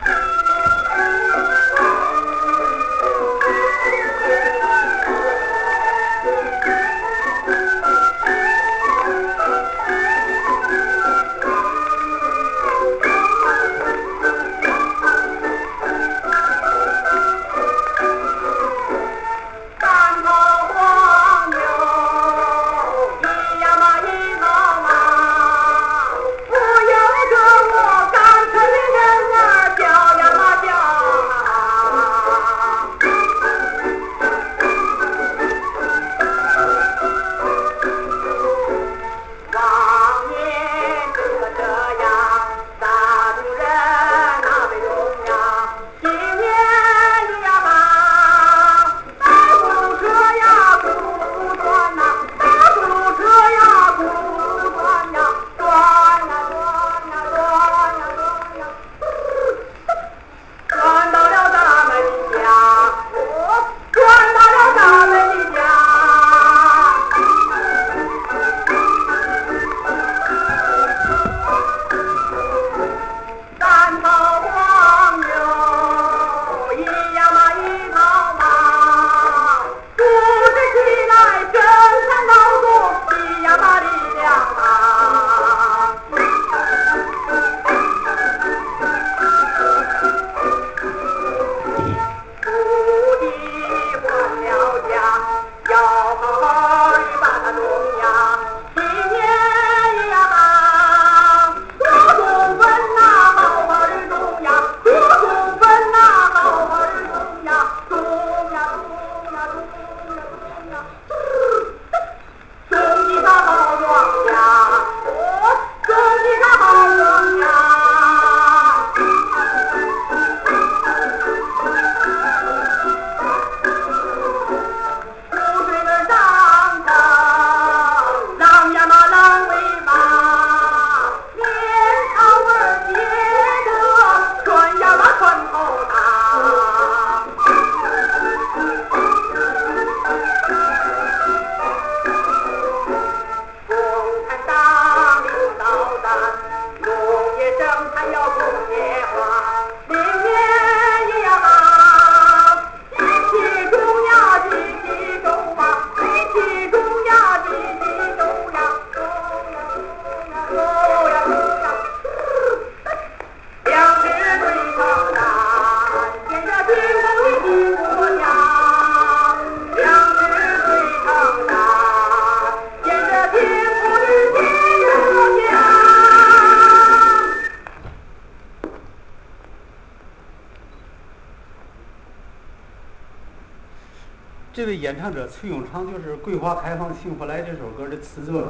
这位演唱者崔永昌就是《桂花开放幸福来》这首歌的词作者。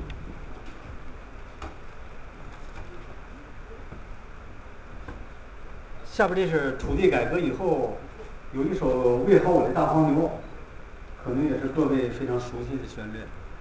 下边这是土地改革以后有一首《喂好我的大黄牛》，可能也是各位非常熟悉的旋律。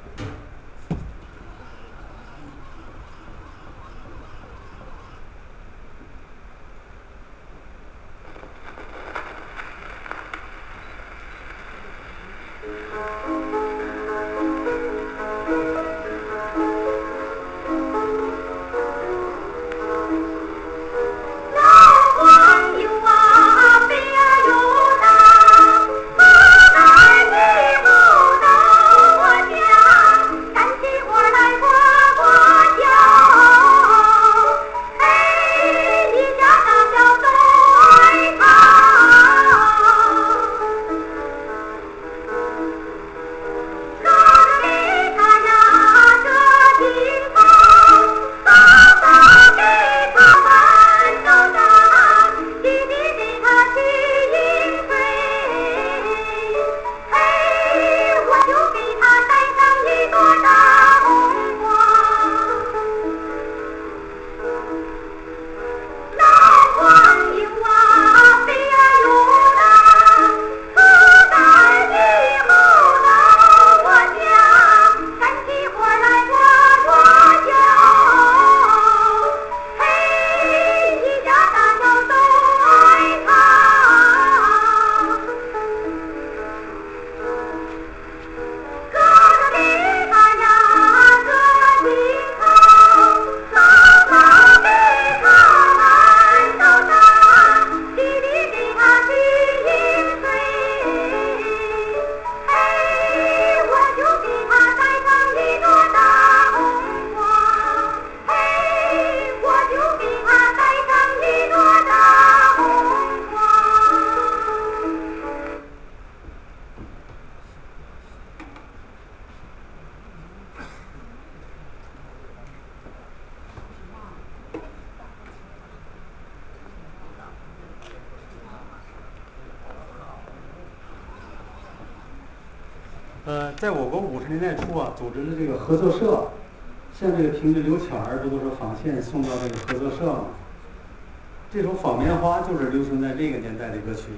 呃，在我国五十年代初啊，组织的这个合作社，像这个评剧刘巧儿不都是纺线送到这个合作社吗？这首《纺棉花》就是流行在这个年代的歌曲。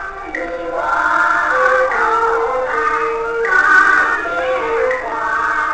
花。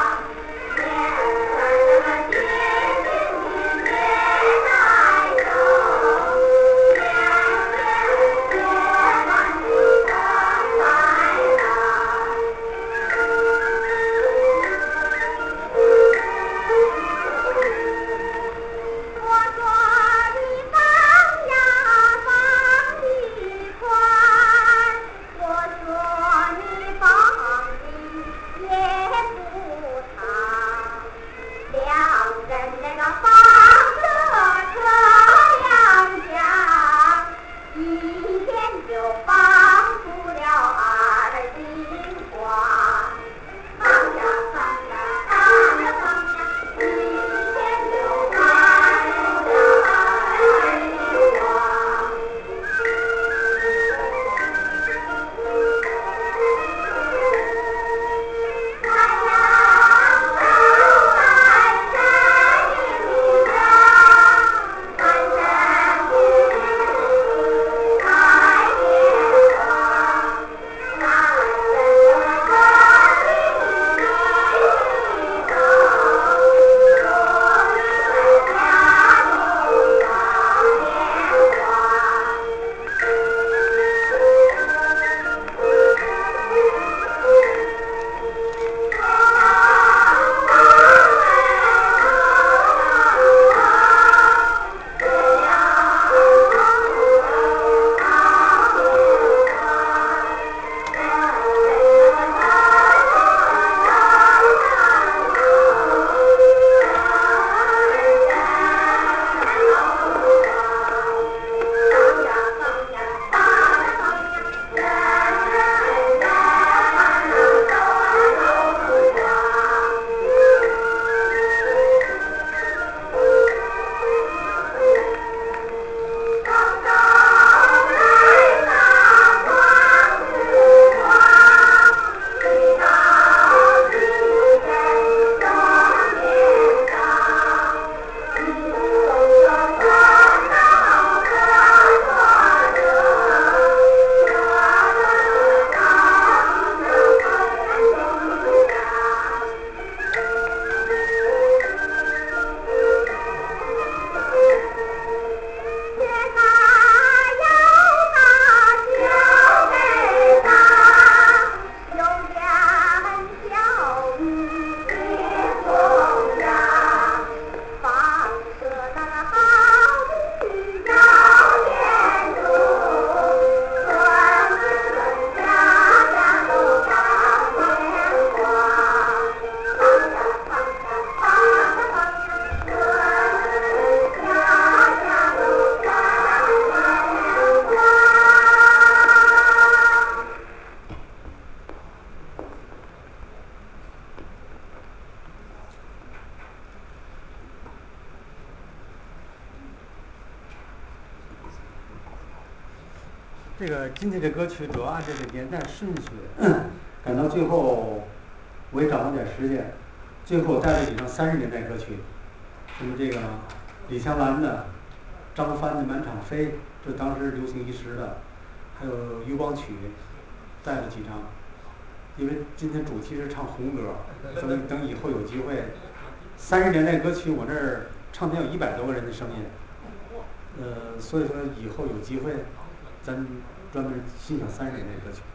这个今天这歌曲主要按这个年代顺序，赶到最后我也找了点时间，最后带了几张三十年代歌曲，什么这个李香兰的、张帆的《满场飞》，这当时流行一时的，还有余光曲，带了几张。因为今天主题是唱红歌，所以等以后有机会，三十年代歌曲我这儿唱片有一百多个人的声音，呃，所以说以后有机会，咱专门欣赏三十年代歌曲。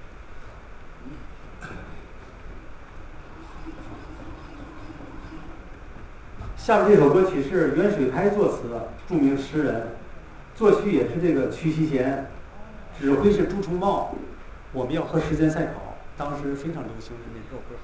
下面这首歌曲是袁水台作词的，著名诗人，作曲也是这个屈其贤，指挥是朱重茂。我们要和时间赛跑，当时非常流行的那首歌。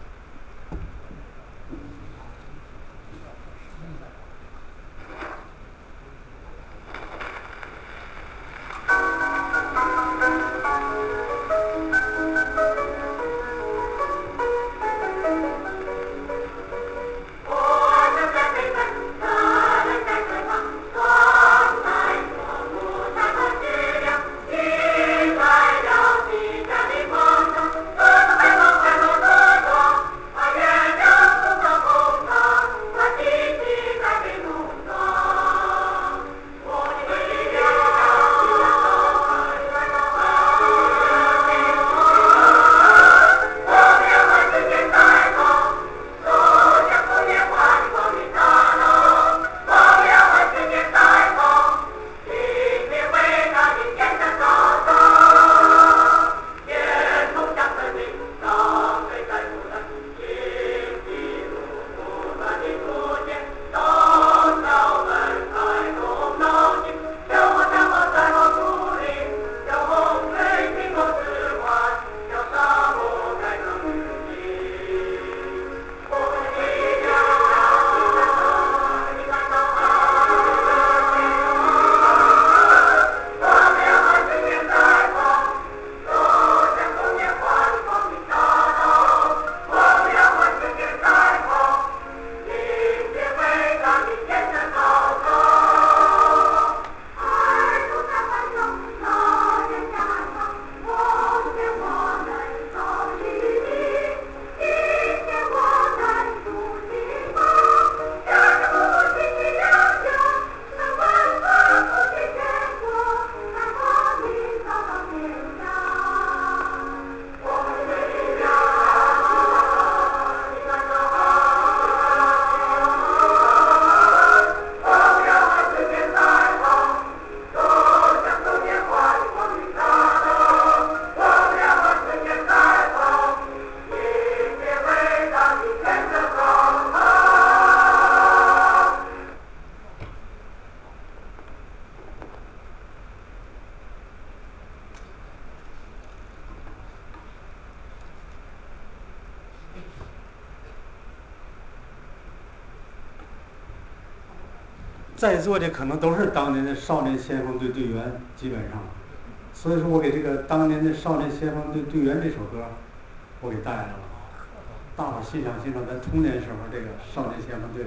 在座的可能都是当年的少年先锋队队员，基本上，所以说我给这个当年的少年先锋队队员这首歌，我给带来了，大伙欣赏欣赏咱童年时候这个少年先锋队。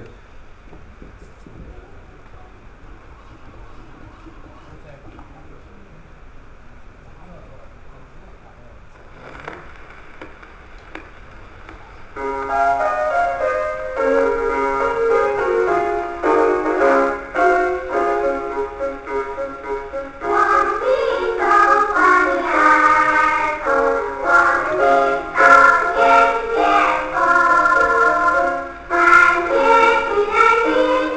满天的星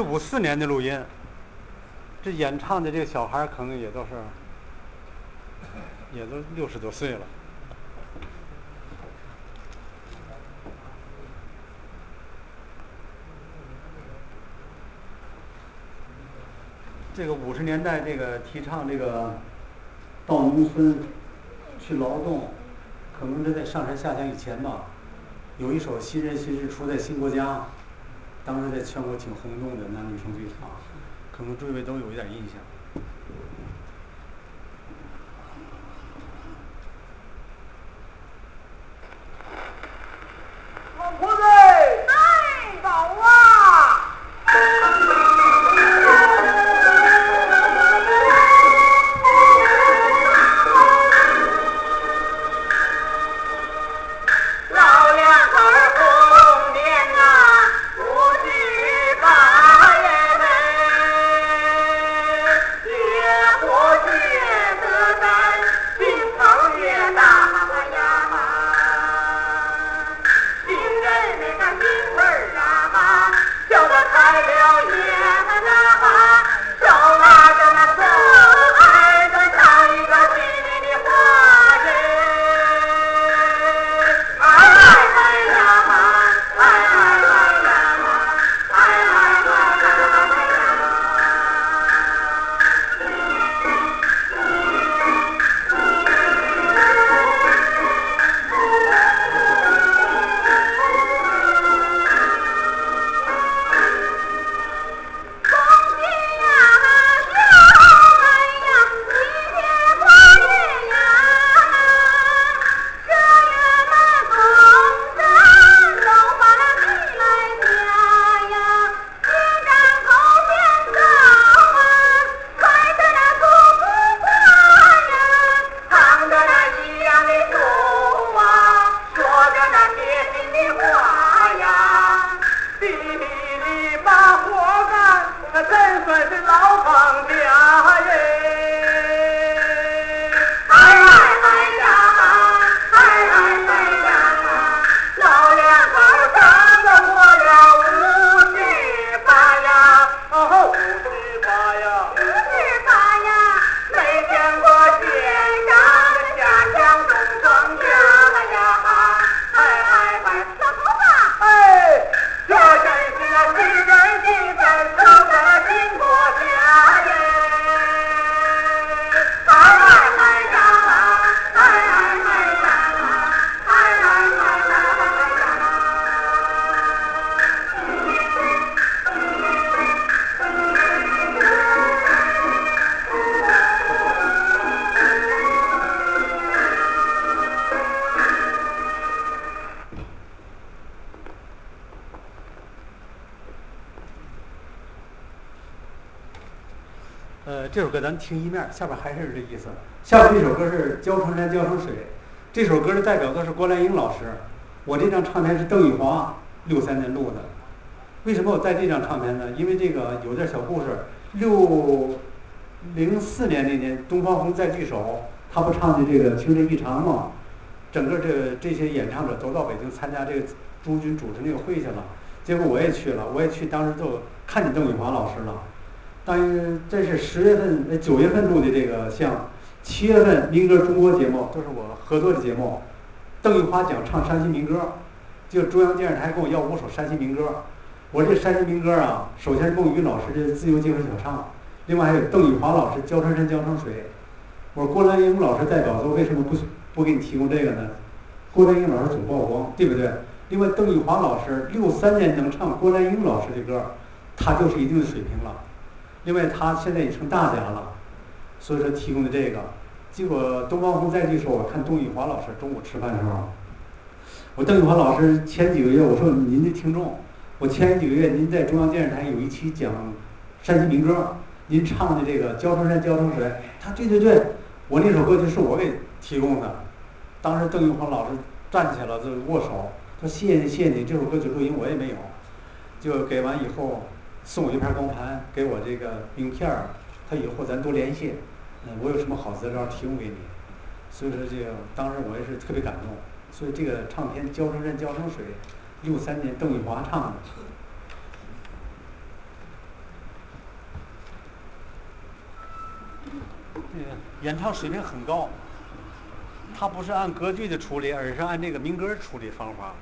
是五四年的录音，这演唱的这个小孩可能也都是，也都六十多岁了。这个五十年代这个提倡这个到农村去劳动，可能是在上山下乡以前吧。有一首《新人新事出在新国家》，当时在全国挺轰动的，男女生对唱，可能诸位都有一点印象。 老婆子，哎，早啊！老两口红脸呐，不许把眼泪，越活觉得咱心头越大呀。新人那个心味儿啊，叫他开了眼呐，手拉着那手，爱咱唱一个心里的话耶。哎哎哎呀，哎哎哎呀，哎哎哎呀。恭喜呀，小孩呀，喜结花月呀，这月那东山都把那地来加呀，一张口边走啊，揣着那祖母花呀，唱着那一样的书啊，说着那贴心的话呀，地里把活干，那真算是老当家耶！哎哎哎呀，哎哎哎呀，老两口真的过了五十八呀，哦，五十八呀，五十八呀，没见过天上的下乡种庄稼呀，哎哎哎，老头子，哎，这真是那新人新人出在新国家耶！哎哎哎呀，哎哎哎呀，哎哎哎呀。 呃，这首歌咱听一面，下边还是这意思。下边这首歌是《焦成山焦成水》，这首歌的代表作是郭兰英老师。我这张唱片是邓玉华六三年录的。为什么我带这张唱片呢？因为这个有点小故事。六零四年那年，东方红再聚首，他不唱的这个《情深意长》吗？整个这这些演唱者都到北京参加这个朱军主持那个会去了。结果我也去了，我也去，当时就看见邓玉华老师了。当然，这是十月份、呃九月份录的这个像，七月份民歌中国节目都是我合作的节目。邓玉华讲唱山西民歌，就中央电视台跟我要五首山西民歌。我这山西民歌啊，首先是孟雨老师的《自由街头小唱》，另外还有邓玉华老师《焦成山焦成水》。我说郭兰英老师代表作为什么不不给你提供这个呢？郭兰英老师总曝光，对不对？另外，邓玉华老师六三年能唱郭兰英老师的歌，他就是一定的水平了。另外，他现在也成大家了，所以说提供的这个。结果东方红再聚首，我看邓玉华老师中午吃饭的时候，我邓玉华老师前几个月我说您的听众，我前几个月您在中央电视台有一期讲山西民歌，您唱的这个《焦成山焦成水》，他对对对，我那首歌就是我给提供的。当时邓玉华老师站起来就握手，说谢谢你谢谢你，这首歌曲录音我也没有，就给完以后。送我一盘光盘，给我这个名片儿，他以后咱多联系，嗯，我有什么好资料提供给你。所以说这个当时我也是特别感动，所以这个唱片《焦成山焦成水》，六三年邓玉华唱的。 演唱水平很高。他不是按歌剧的处理，而是按这个民歌处理方法。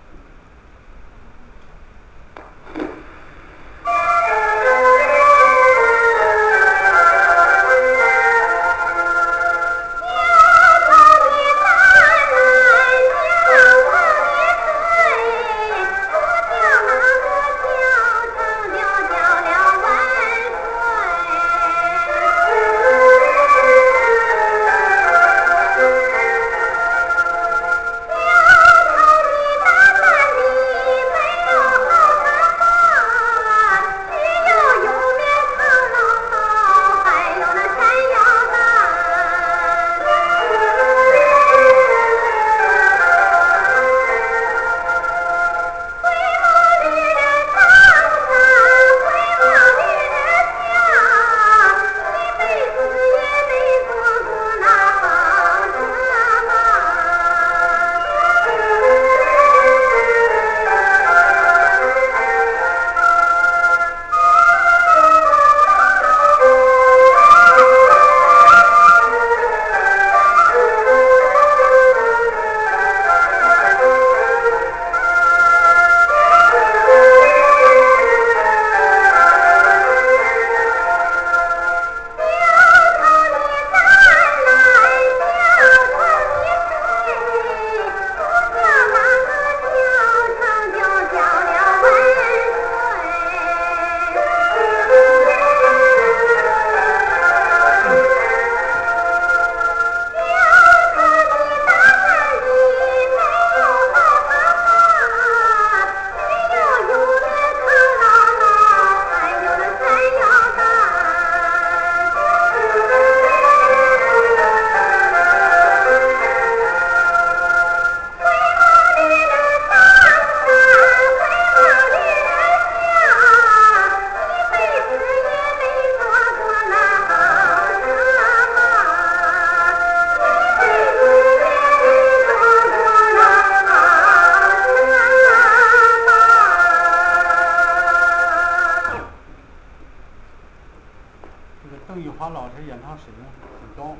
邓玉华老师演唱水平很高，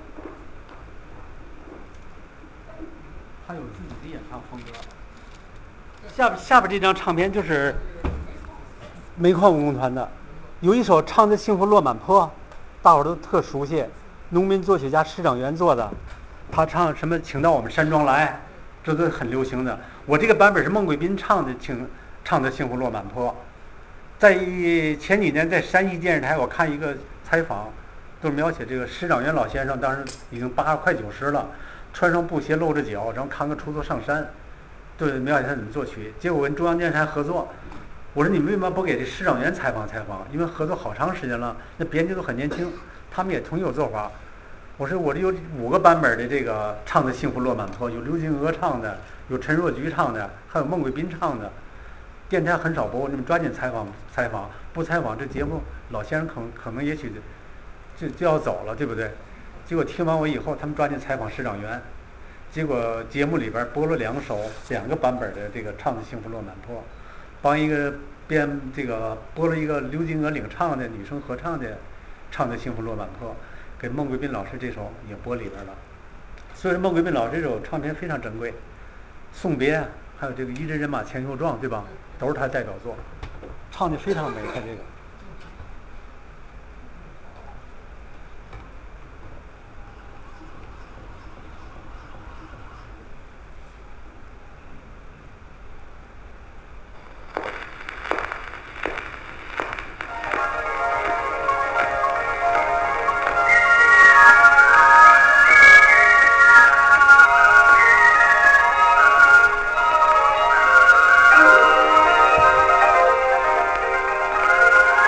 他有自己的演唱风格。下下边这张唱片就是煤矿文工团的，有一首《唱的幸福落满坡》，大伙儿都特熟悉，农民作曲家施长元做的。他唱什么“请到我们山庄来”，这都很流行的。我这个版本是孟贵宾唱的，请唱的《幸福落满坡》。在前几年在山西电视台，我看一个采访，都是描写这个施长元老先生，当时已经八快九十了，穿上布鞋露着脚，然后扛个锄头上山，对，描写他怎么作曲。结果跟中央电视台合作，我说你们为什么不给这施长元采访采访？因为合作好长时间了，那编辑都很年轻，他们也同意有做法。我说我这有五个版本的这个唱的《幸福落满坡》，有刘金娥唱的，有陈若菊唱的，还有孟贵宾唱的。电台很少播，你们抓紧采访采访，不采访这节目老先生可能可能也许就就要走了，对不对？结果听完我以后，他们抓紧采访施长元，结果节目里边播了两首两个版本的这个唱的《幸福落满坡》，帮一个编这个播了一个刘金娥领唱的女生合唱的唱的《幸福落满坡》，给孟贵宾老师这首也播里边了。所以说孟贵宾老师这首唱片非常珍贵，送别还有这个一人人马前头撞，对吧？都是他代表作，唱的非常美。他这个。 啊。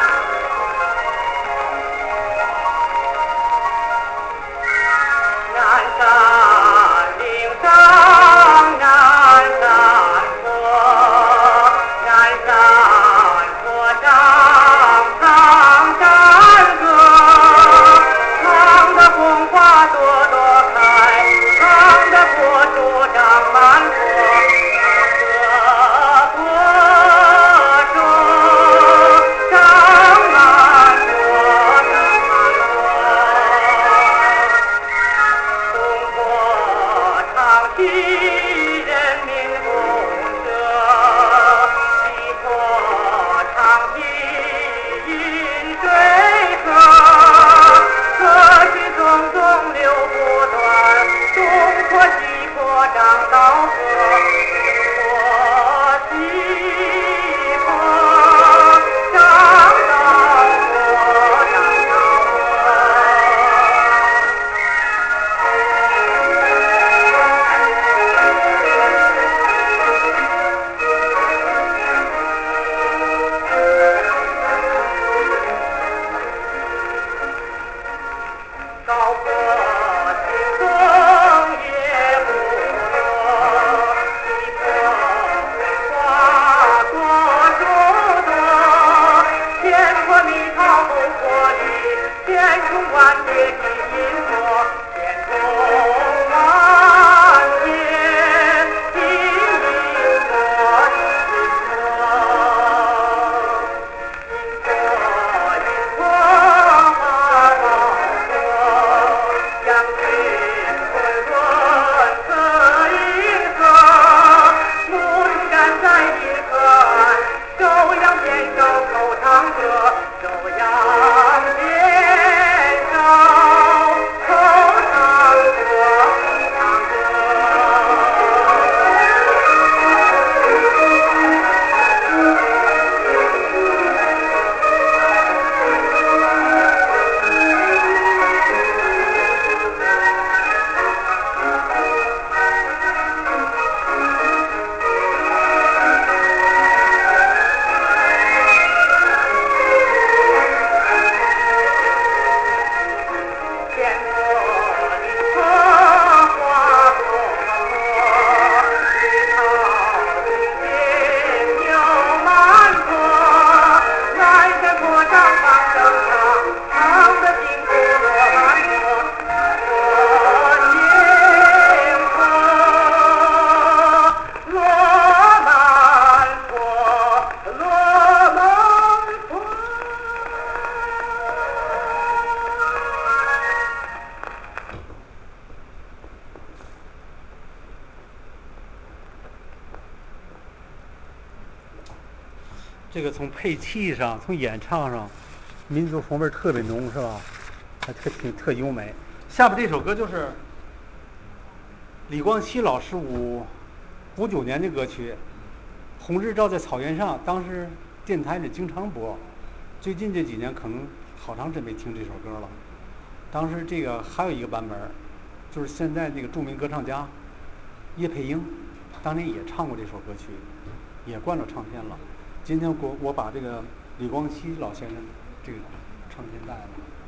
这个从配器上，从演唱上，民族风味特别浓，是吧？还特挺特优美。下边这首歌就是李光羲老师五五九年的歌曲，《红日照在草原上》，当时电台里经常播。最近这几年可能好长时间没听这首歌了。当时这个还有一个版本，就是现在那个著名歌唱家叶佩英，当年也唱过这首歌曲，也灌了唱片了。今天我我把这个李光羲老先生这个唱片带了。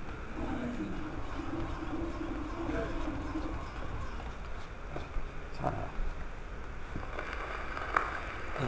啊。嗯。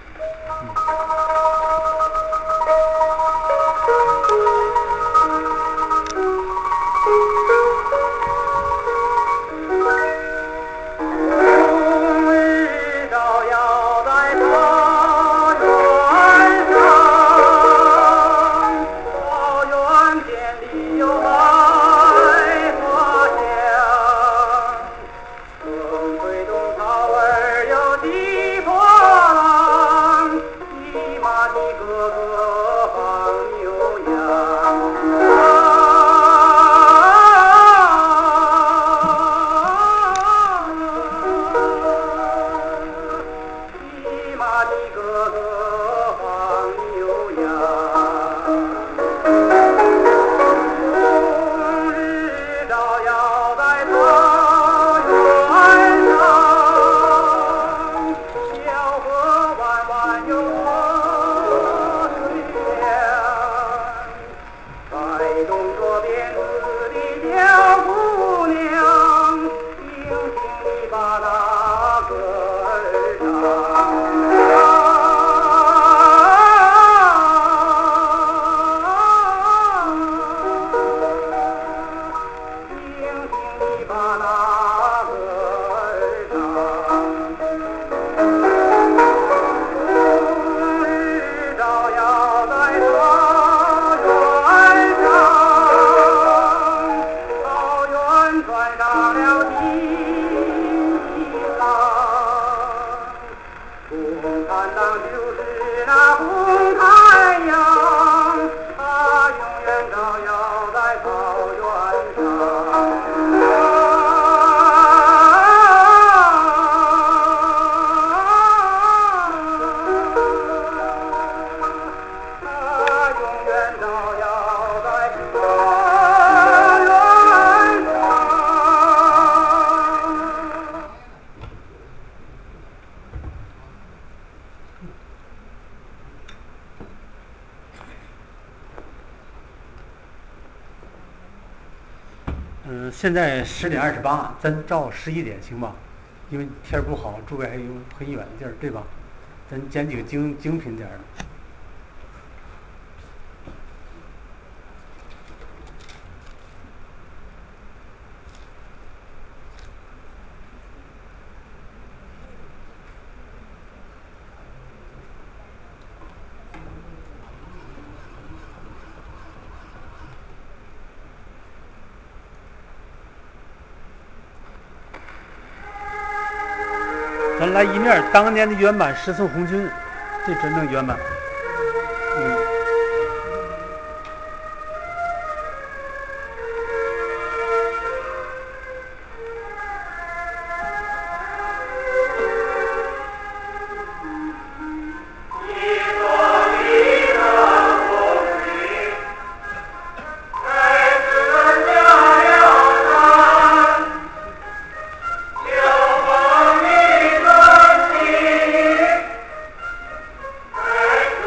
嗯，现在十点二十八，咱照十一点行吧？因为天儿不好，诸位还有很远的地儿，对吧？咱捡几个精精品点儿。咱来一面当年的原版《十送红军》，这真正原版。嗯。 哎。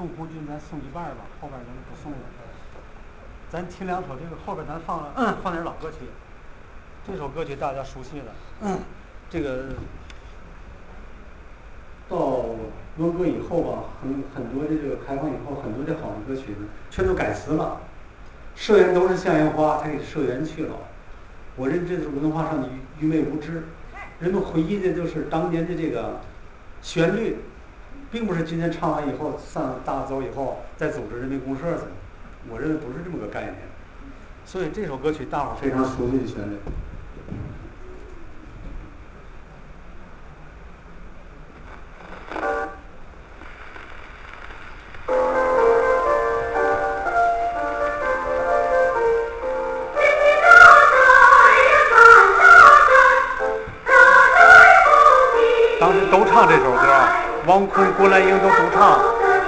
送红军咱送一半吧，后边咱就不送了。咱听两首这个，后边咱放了、嗯、放点老歌曲。这首歌曲大家熟悉了，嗯、这个到文革以后吧，很很多的这个开放以后，很多的好的歌曲呢，全都改词了。社员都是向阳花，他给社员去了。我认这是文化上的愚昧无知。人们回忆的都是当年的这个旋律，并不是今天唱完以后上大走以后再组织人民公社去。我认为不是这么个概念。所以这首歌曲大伙儿非常熟悉的旋律。当时都唱这首歌，王坤、郭兰英都独唱。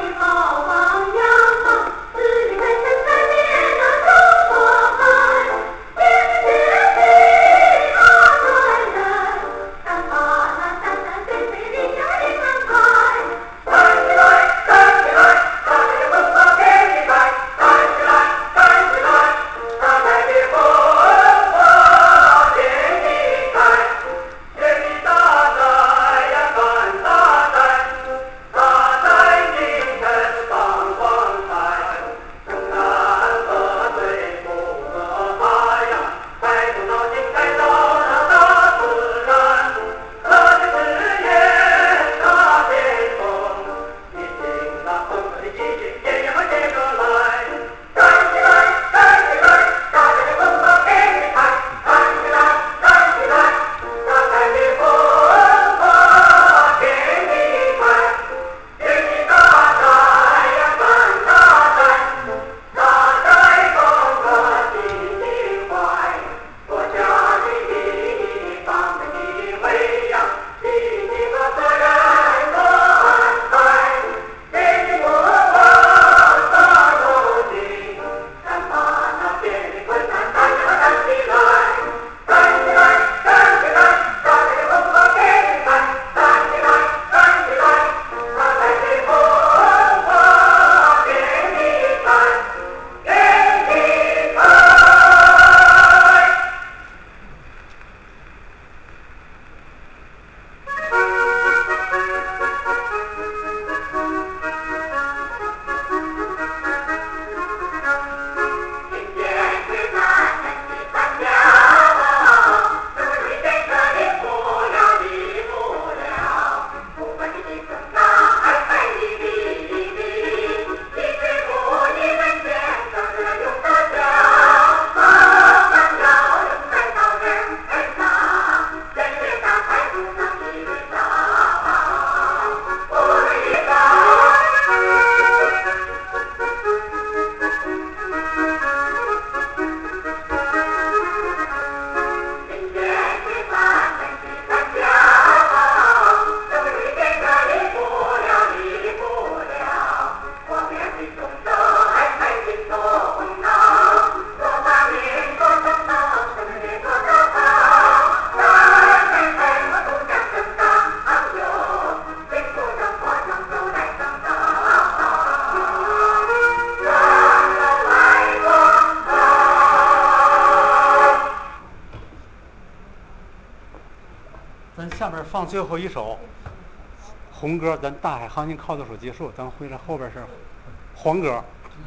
下边放最后一首红歌，咱大海航行靠舵手结束，咱回来后边是黄歌。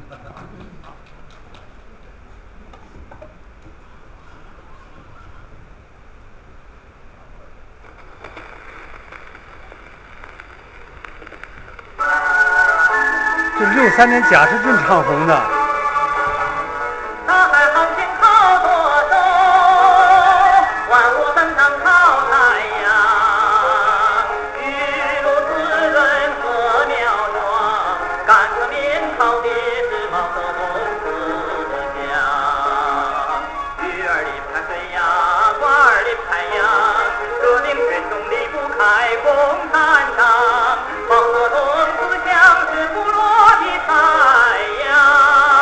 这六三年贾世俊唱红的。 大海航行靠舵手，万物登上靠太阳，雨露滋润禾苗壮，干革命靠的是毛泽东思想。鱼儿离不开水呀，瓜儿离不开秧，革命群众离不开共产党，毛泽东思想是不落的太阳。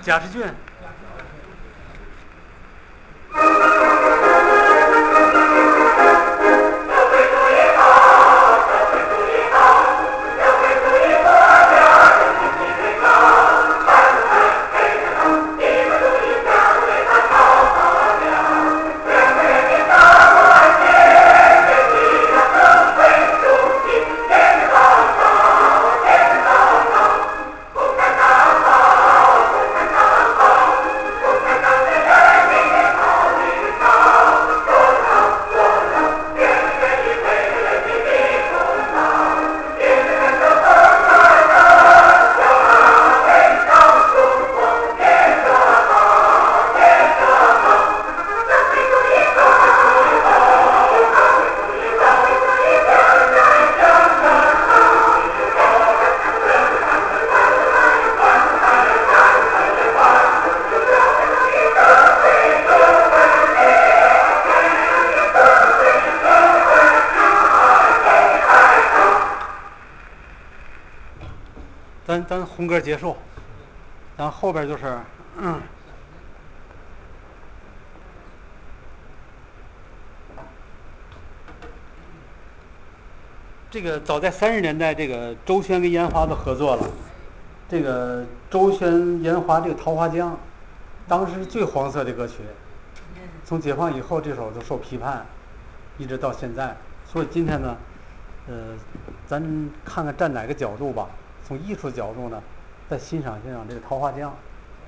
贾世俊。咱咱红歌结束，咱后边就是，嗯，这个早在三十年代，这个周璇跟烟花都合作了。这个周璇、烟花这个《桃花江》，当时最黄色的歌曲，从解放以后这首就受批判，一直到现在。所以今天呢，呃，咱看看站哪个角度吧。从艺术角度呢，再欣赏欣赏这个《桃花江》。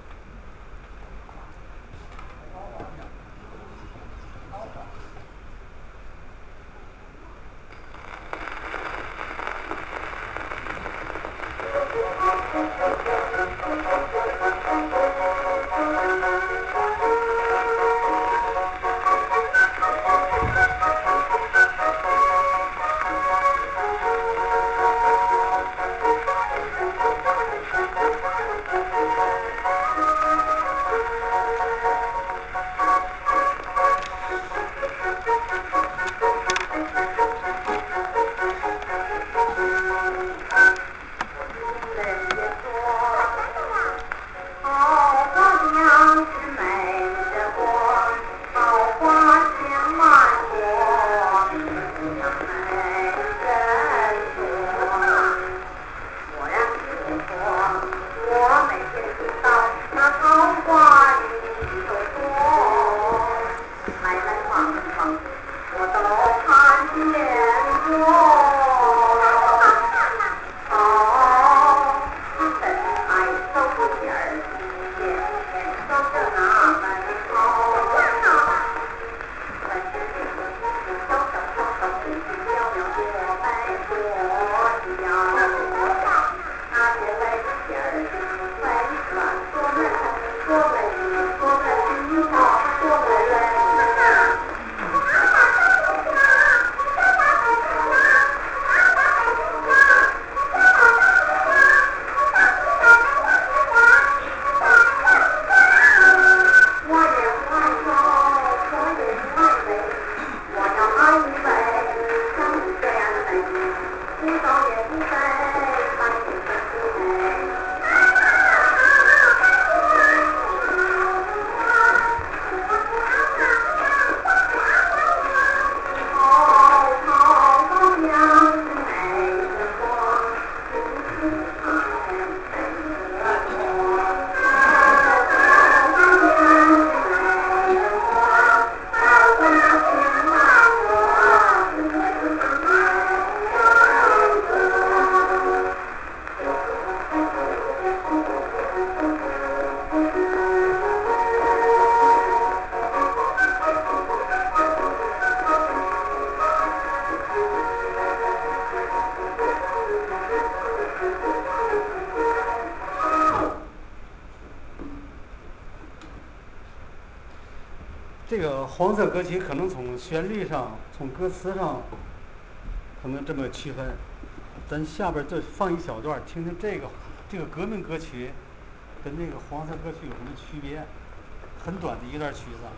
这个黄色歌曲可能从旋律上、从歌词上，可能这么区分。咱下边再放一小段，听听这个这个革命歌曲跟那个黄色歌曲有什么区别？很短的一段曲子。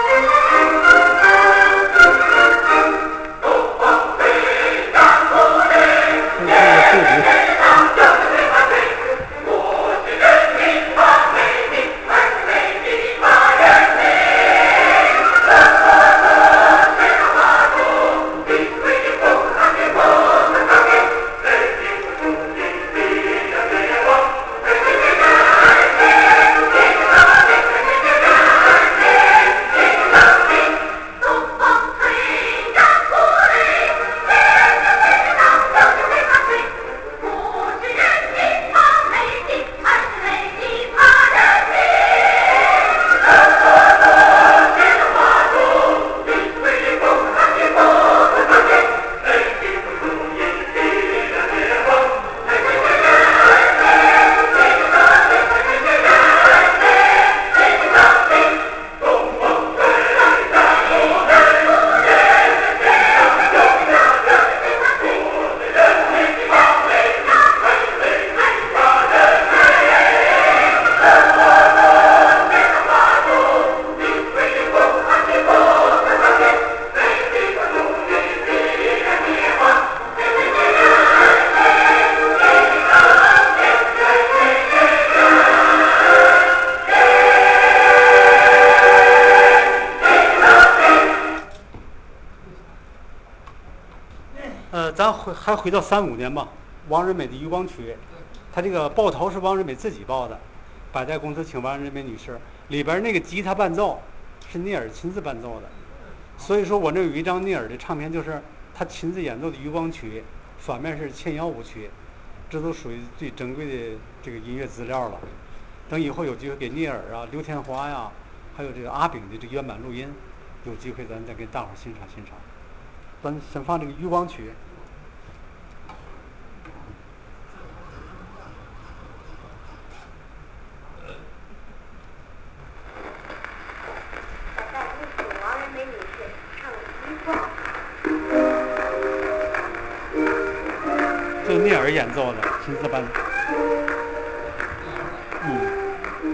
东方飞，战河还回到三五年吧，王仁美的《渔光曲》，他这个爆头是王仁美自己爆的，百代公司请王仁美女士，里边那个吉他伴奏是聂耳亲自伴奏的，所以说我这有一张聂耳的唱片，就是他亲自演奏的《渔光曲》，反面是《倩瑶舞曲》，这都属于最珍贵的这个音乐资料了。等以后有机会给聂耳啊、刘天华呀，还有这个阿炳的这个原版录音，有机会咱再给大伙儿欣赏欣赏。咱先放这个《渔光曲》。这是聂耳演奏的，亲自伴。嗯。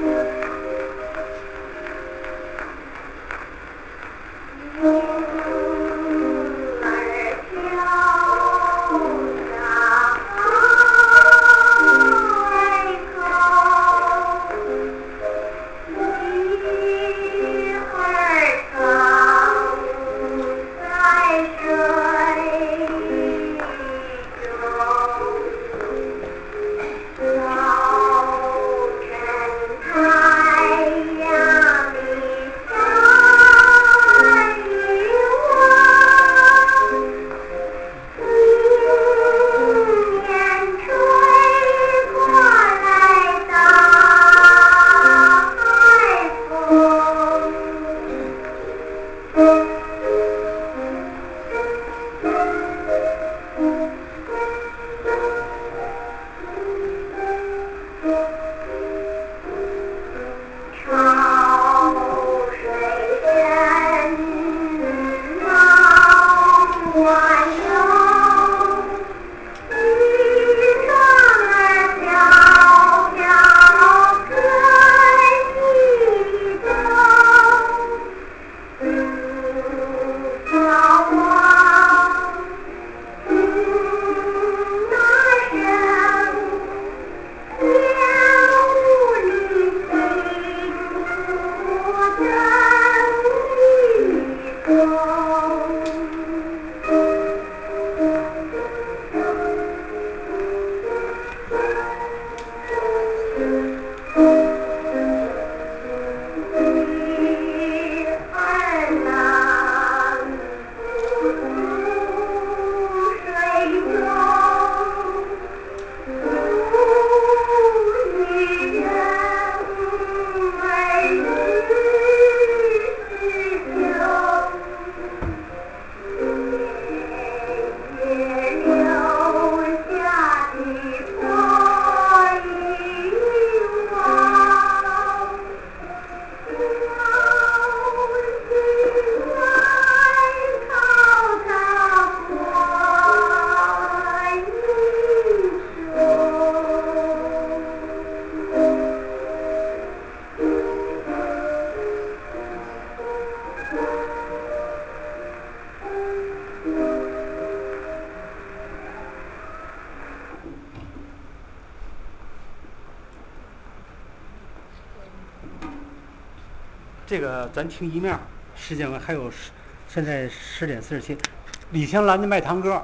这个咱听一面，时间还有十，现在十点四十七，李香兰的《卖糖歌》。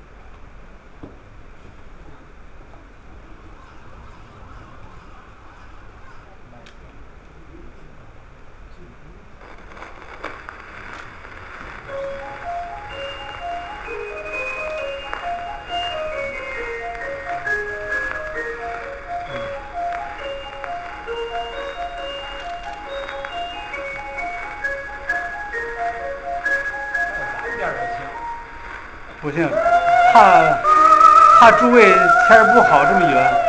不行，怕怕诸位天儿不好这么远。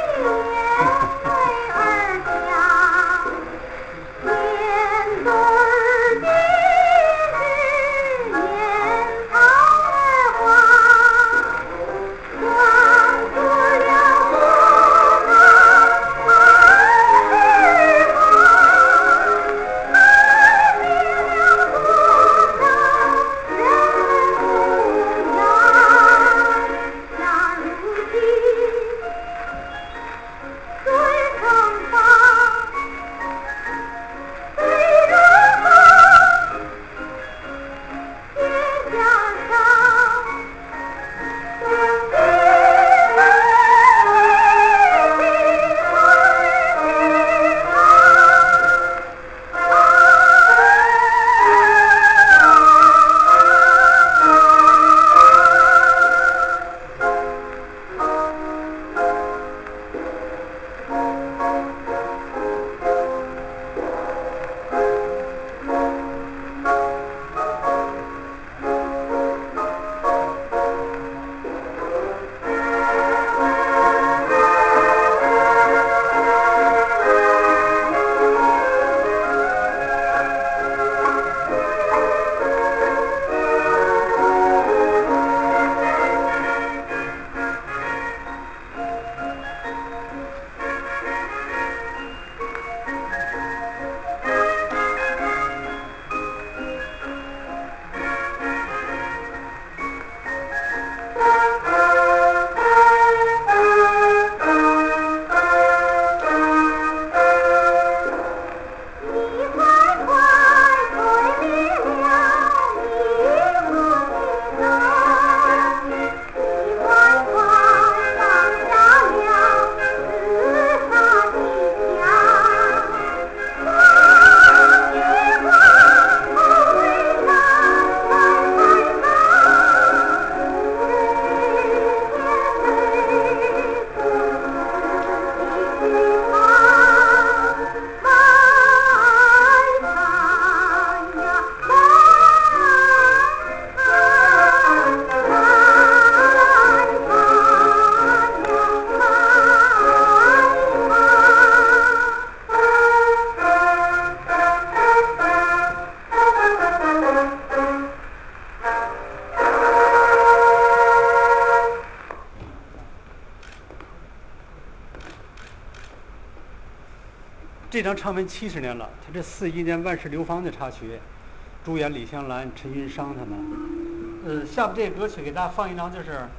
这张唱片七十年了，他这四一年万世流芳的插曲，主演李香兰、陈云裳他们。呃，下面这个歌曲给大家放一张，就是《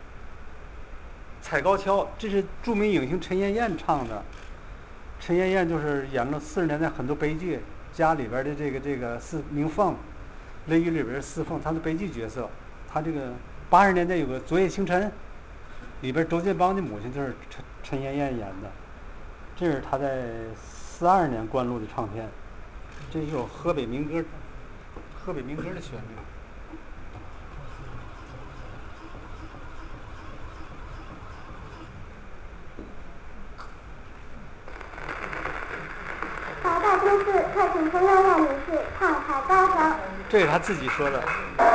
踩高跷》，这是著名影星陈妍妍唱的。陈妍妍就是演了四十年代很多悲剧，家里边的这个这个四明凤，《雷雨》里边的四凤，她的悲剧角色。她这个八十年代有个《昨夜星辰》，里边周建邦的母亲就是陈陈妍妍演的。这是她在四二年灌录的唱片，这是一首河北民歌，河北民歌的旋律。 华大都市特请陈妍妍女士唱《踩高跷》。 这是他自己说的。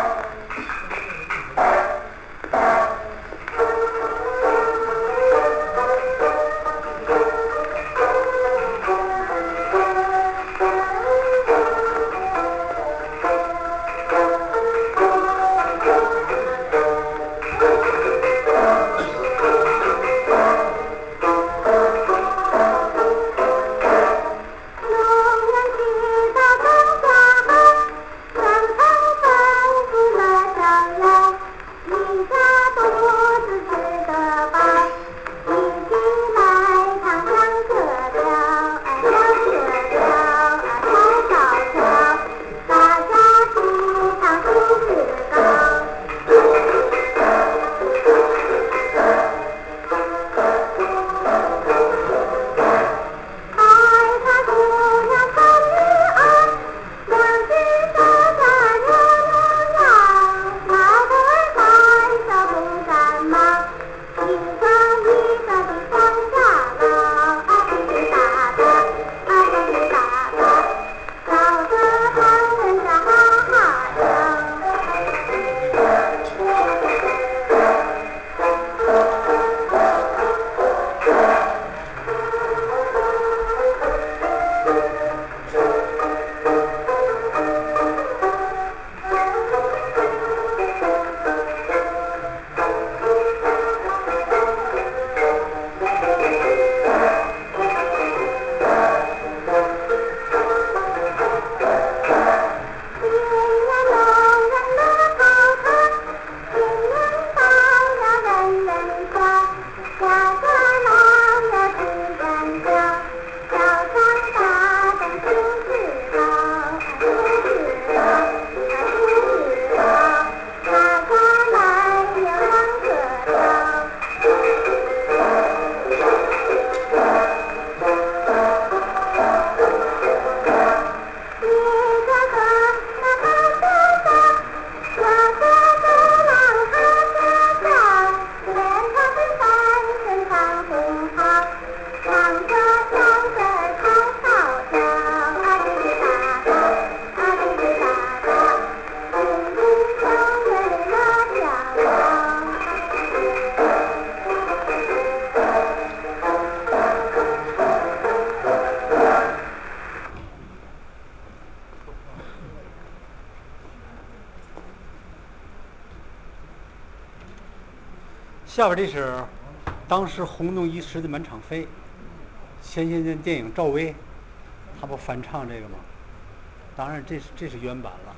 下边这是当时轰动一时的满场飞，前些年电影赵薇，他不翻唱这个吗？当然这是这是原版了。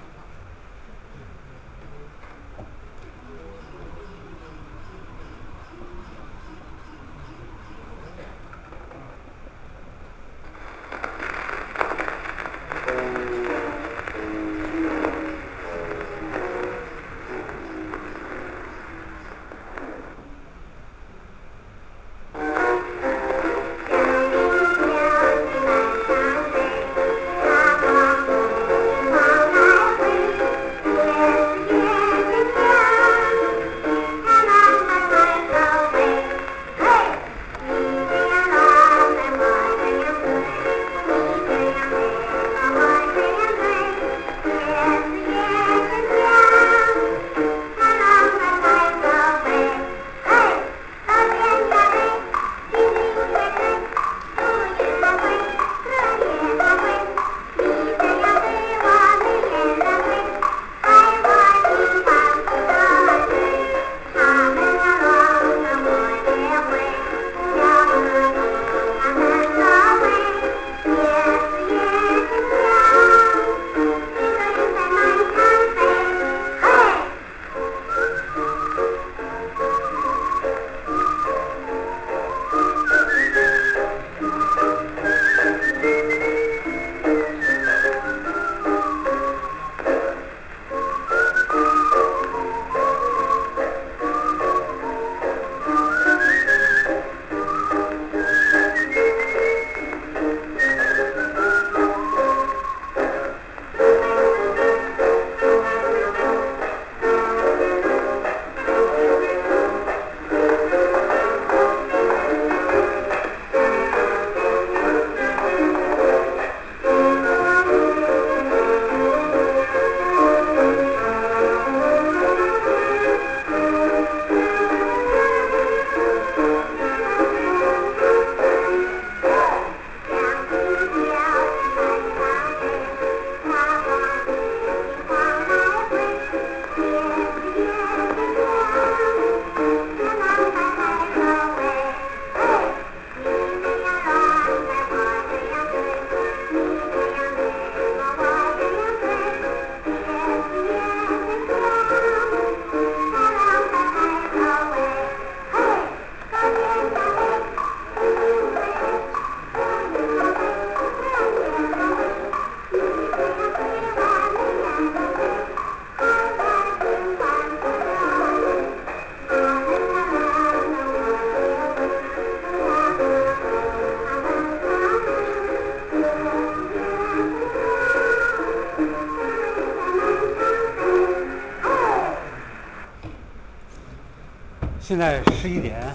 来现在十一点，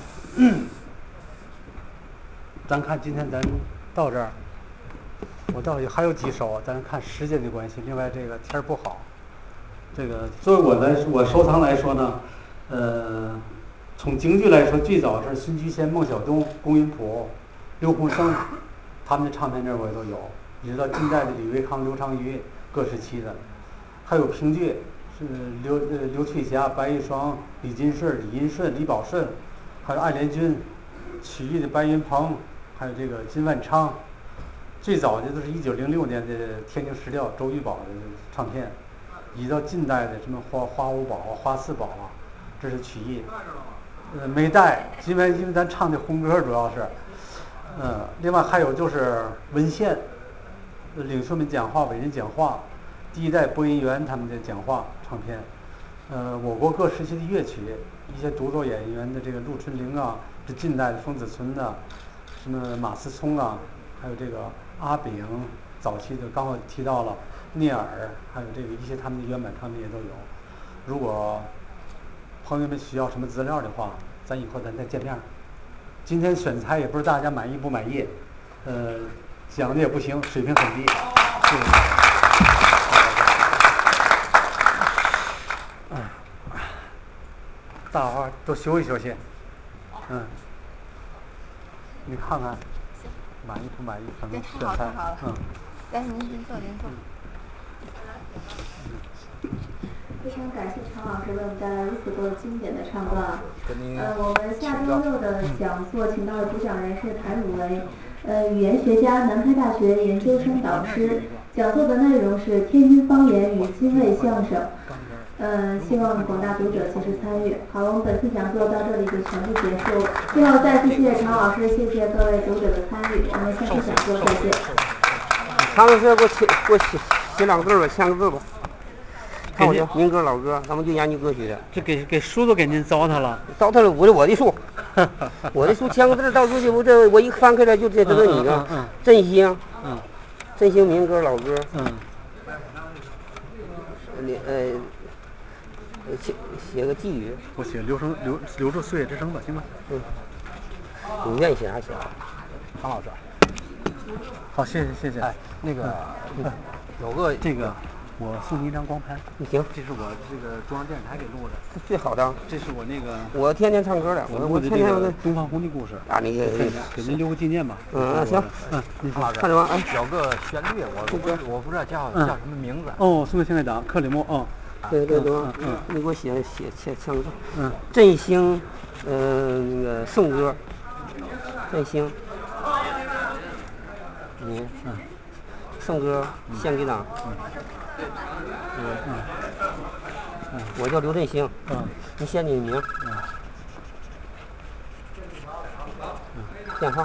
咱看今天咱到这儿，我到底还有几首，咱看时间的关系。另外这个天儿不好，这个作为我来我收藏来说呢，呃，从京剧来说，最早是孙菊仙、孟小冬、龚云普、刘洪生，他们的唱片这我也都有。一直到近代的李维康、刘长瑜各时期的，还有评剧是刘呃刘翠霞、白玉霜、李金顺、李银顺、李宝顺，还有艾连军、曲艺的白云鹏，还有这个金万昌。最早的都是一九零六年的天津石料周玉宝的唱片，一直到近代的什么花花五宝啊、花四宝啊，这是曲艺。呃，没带，因为因为咱唱的红歌主要是，呃，另外还有就是文献。领袖们讲话，伟人讲话，第一代播音员他们的讲话唱片，呃，我国各时期的乐曲，一些独奏演员的这个陆春玲啊，是近代的冯子存呐，什么马思聪啊，还有这个阿炳，早期的刚好提到了聂耳，还有这个一些他们的原版唱片也都有。如果朋友们需要什么资料的话，咱以后咱再见面。今天选材也不是大家满意不满意，呃。讲的也不行，水平很低。谢谢。嗯，大伙儿都休息休息。嗯，你看看，满意不满意？可能选材。嗯。 来，您您坐，您坐。 非常感谢常老师为我们带来如此多经典的唱段。呃，我们下周六的讲座请到的主讲人是谭汝为。呃，语言学家，南开大学研究生导师。讲座的内容是天津方言与津卫相声。呃，希望广大读者及时参与。好，我们本次讲座到这里就全部结束。最后再次谢谢常老师，谢谢各位读者的参与。我们下次讲座再见。 常老师，给我写给我写写两个字吧，签个字吧。看我这民歌老歌，咱们就研究歌曲的。 这给给书都给您糟蹋了， 糟蹋了我的我的书，我的书签个字，到时候就我这我一翻开来就这这是你的振兴，嗯，振兴民歌老歌，嗯，你呃写写个寄语， 我写留声留留住岁月之声吧，行吗？ 嗯，你愿意写啥写？ 常老师， 好，谢谢谢谢。 哎，那个有个这个。我送你一张光盘， 行， 这是我这个中央电视台给录的， 最好的。 这是我那个， 我天天唱歌的， 我我天天《东方红的故事》 啊，那个给您留个纪念吧。 嗯，行， 嗯， 常老师， 看着吧，哎， 有个旋律，我我我不知道叫叫什么名字。 哦，送给现在党克里木，哦， 对对对，嗯，你给我写写写唱个，嗯，振兴，呃，那个颂歌，振兴，你，嗯，颂歌献给党。嗯嗯嗯，我叫刘振兴。嗯，你写你的名。嗯。嗯，电话。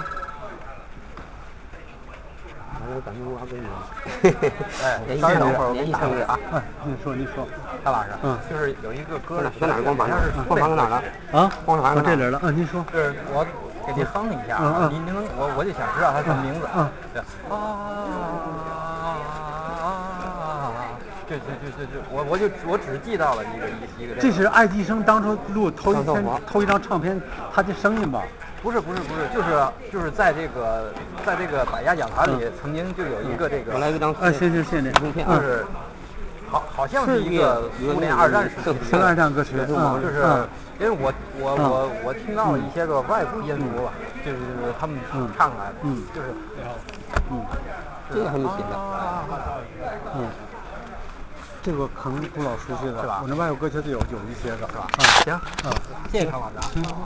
完了，感觉我还给你。 哎，稍等会儿， 联系上个啊。 嗯，你说你说， 张老师。 嗯， 就是有一个歌， 在哪儿？光盘上是光盘在哪儿了？ 啊， 光盘在这里了。嗯，您说。 是我给您哼一下啊，您您能我我就想知道它什么名字。 嗯。 对啊。对对对对对，我我就我只记到了一个一一个。 这是爱迪生当初录头一天头一张唱片，他的声音吧？ 不是不是不是，就是就是在这个在这个百家讲坛里，曾经就有一个这个。 我来一张。 啊，行行谢谢。 图片就是好好像是一个苏联二战时期的二战歌曲， 就是因为我我我我听到了一些个外部音符吧，就是他们唱出来的， 嗯， 就是嗯， 这个还没写呢， 嗯。这个可能古老熟悉的， 是吧？ 我那外国歌曲都有有一些个，是吧？ 啊，行，嗯，谢谢常老师。 嗯。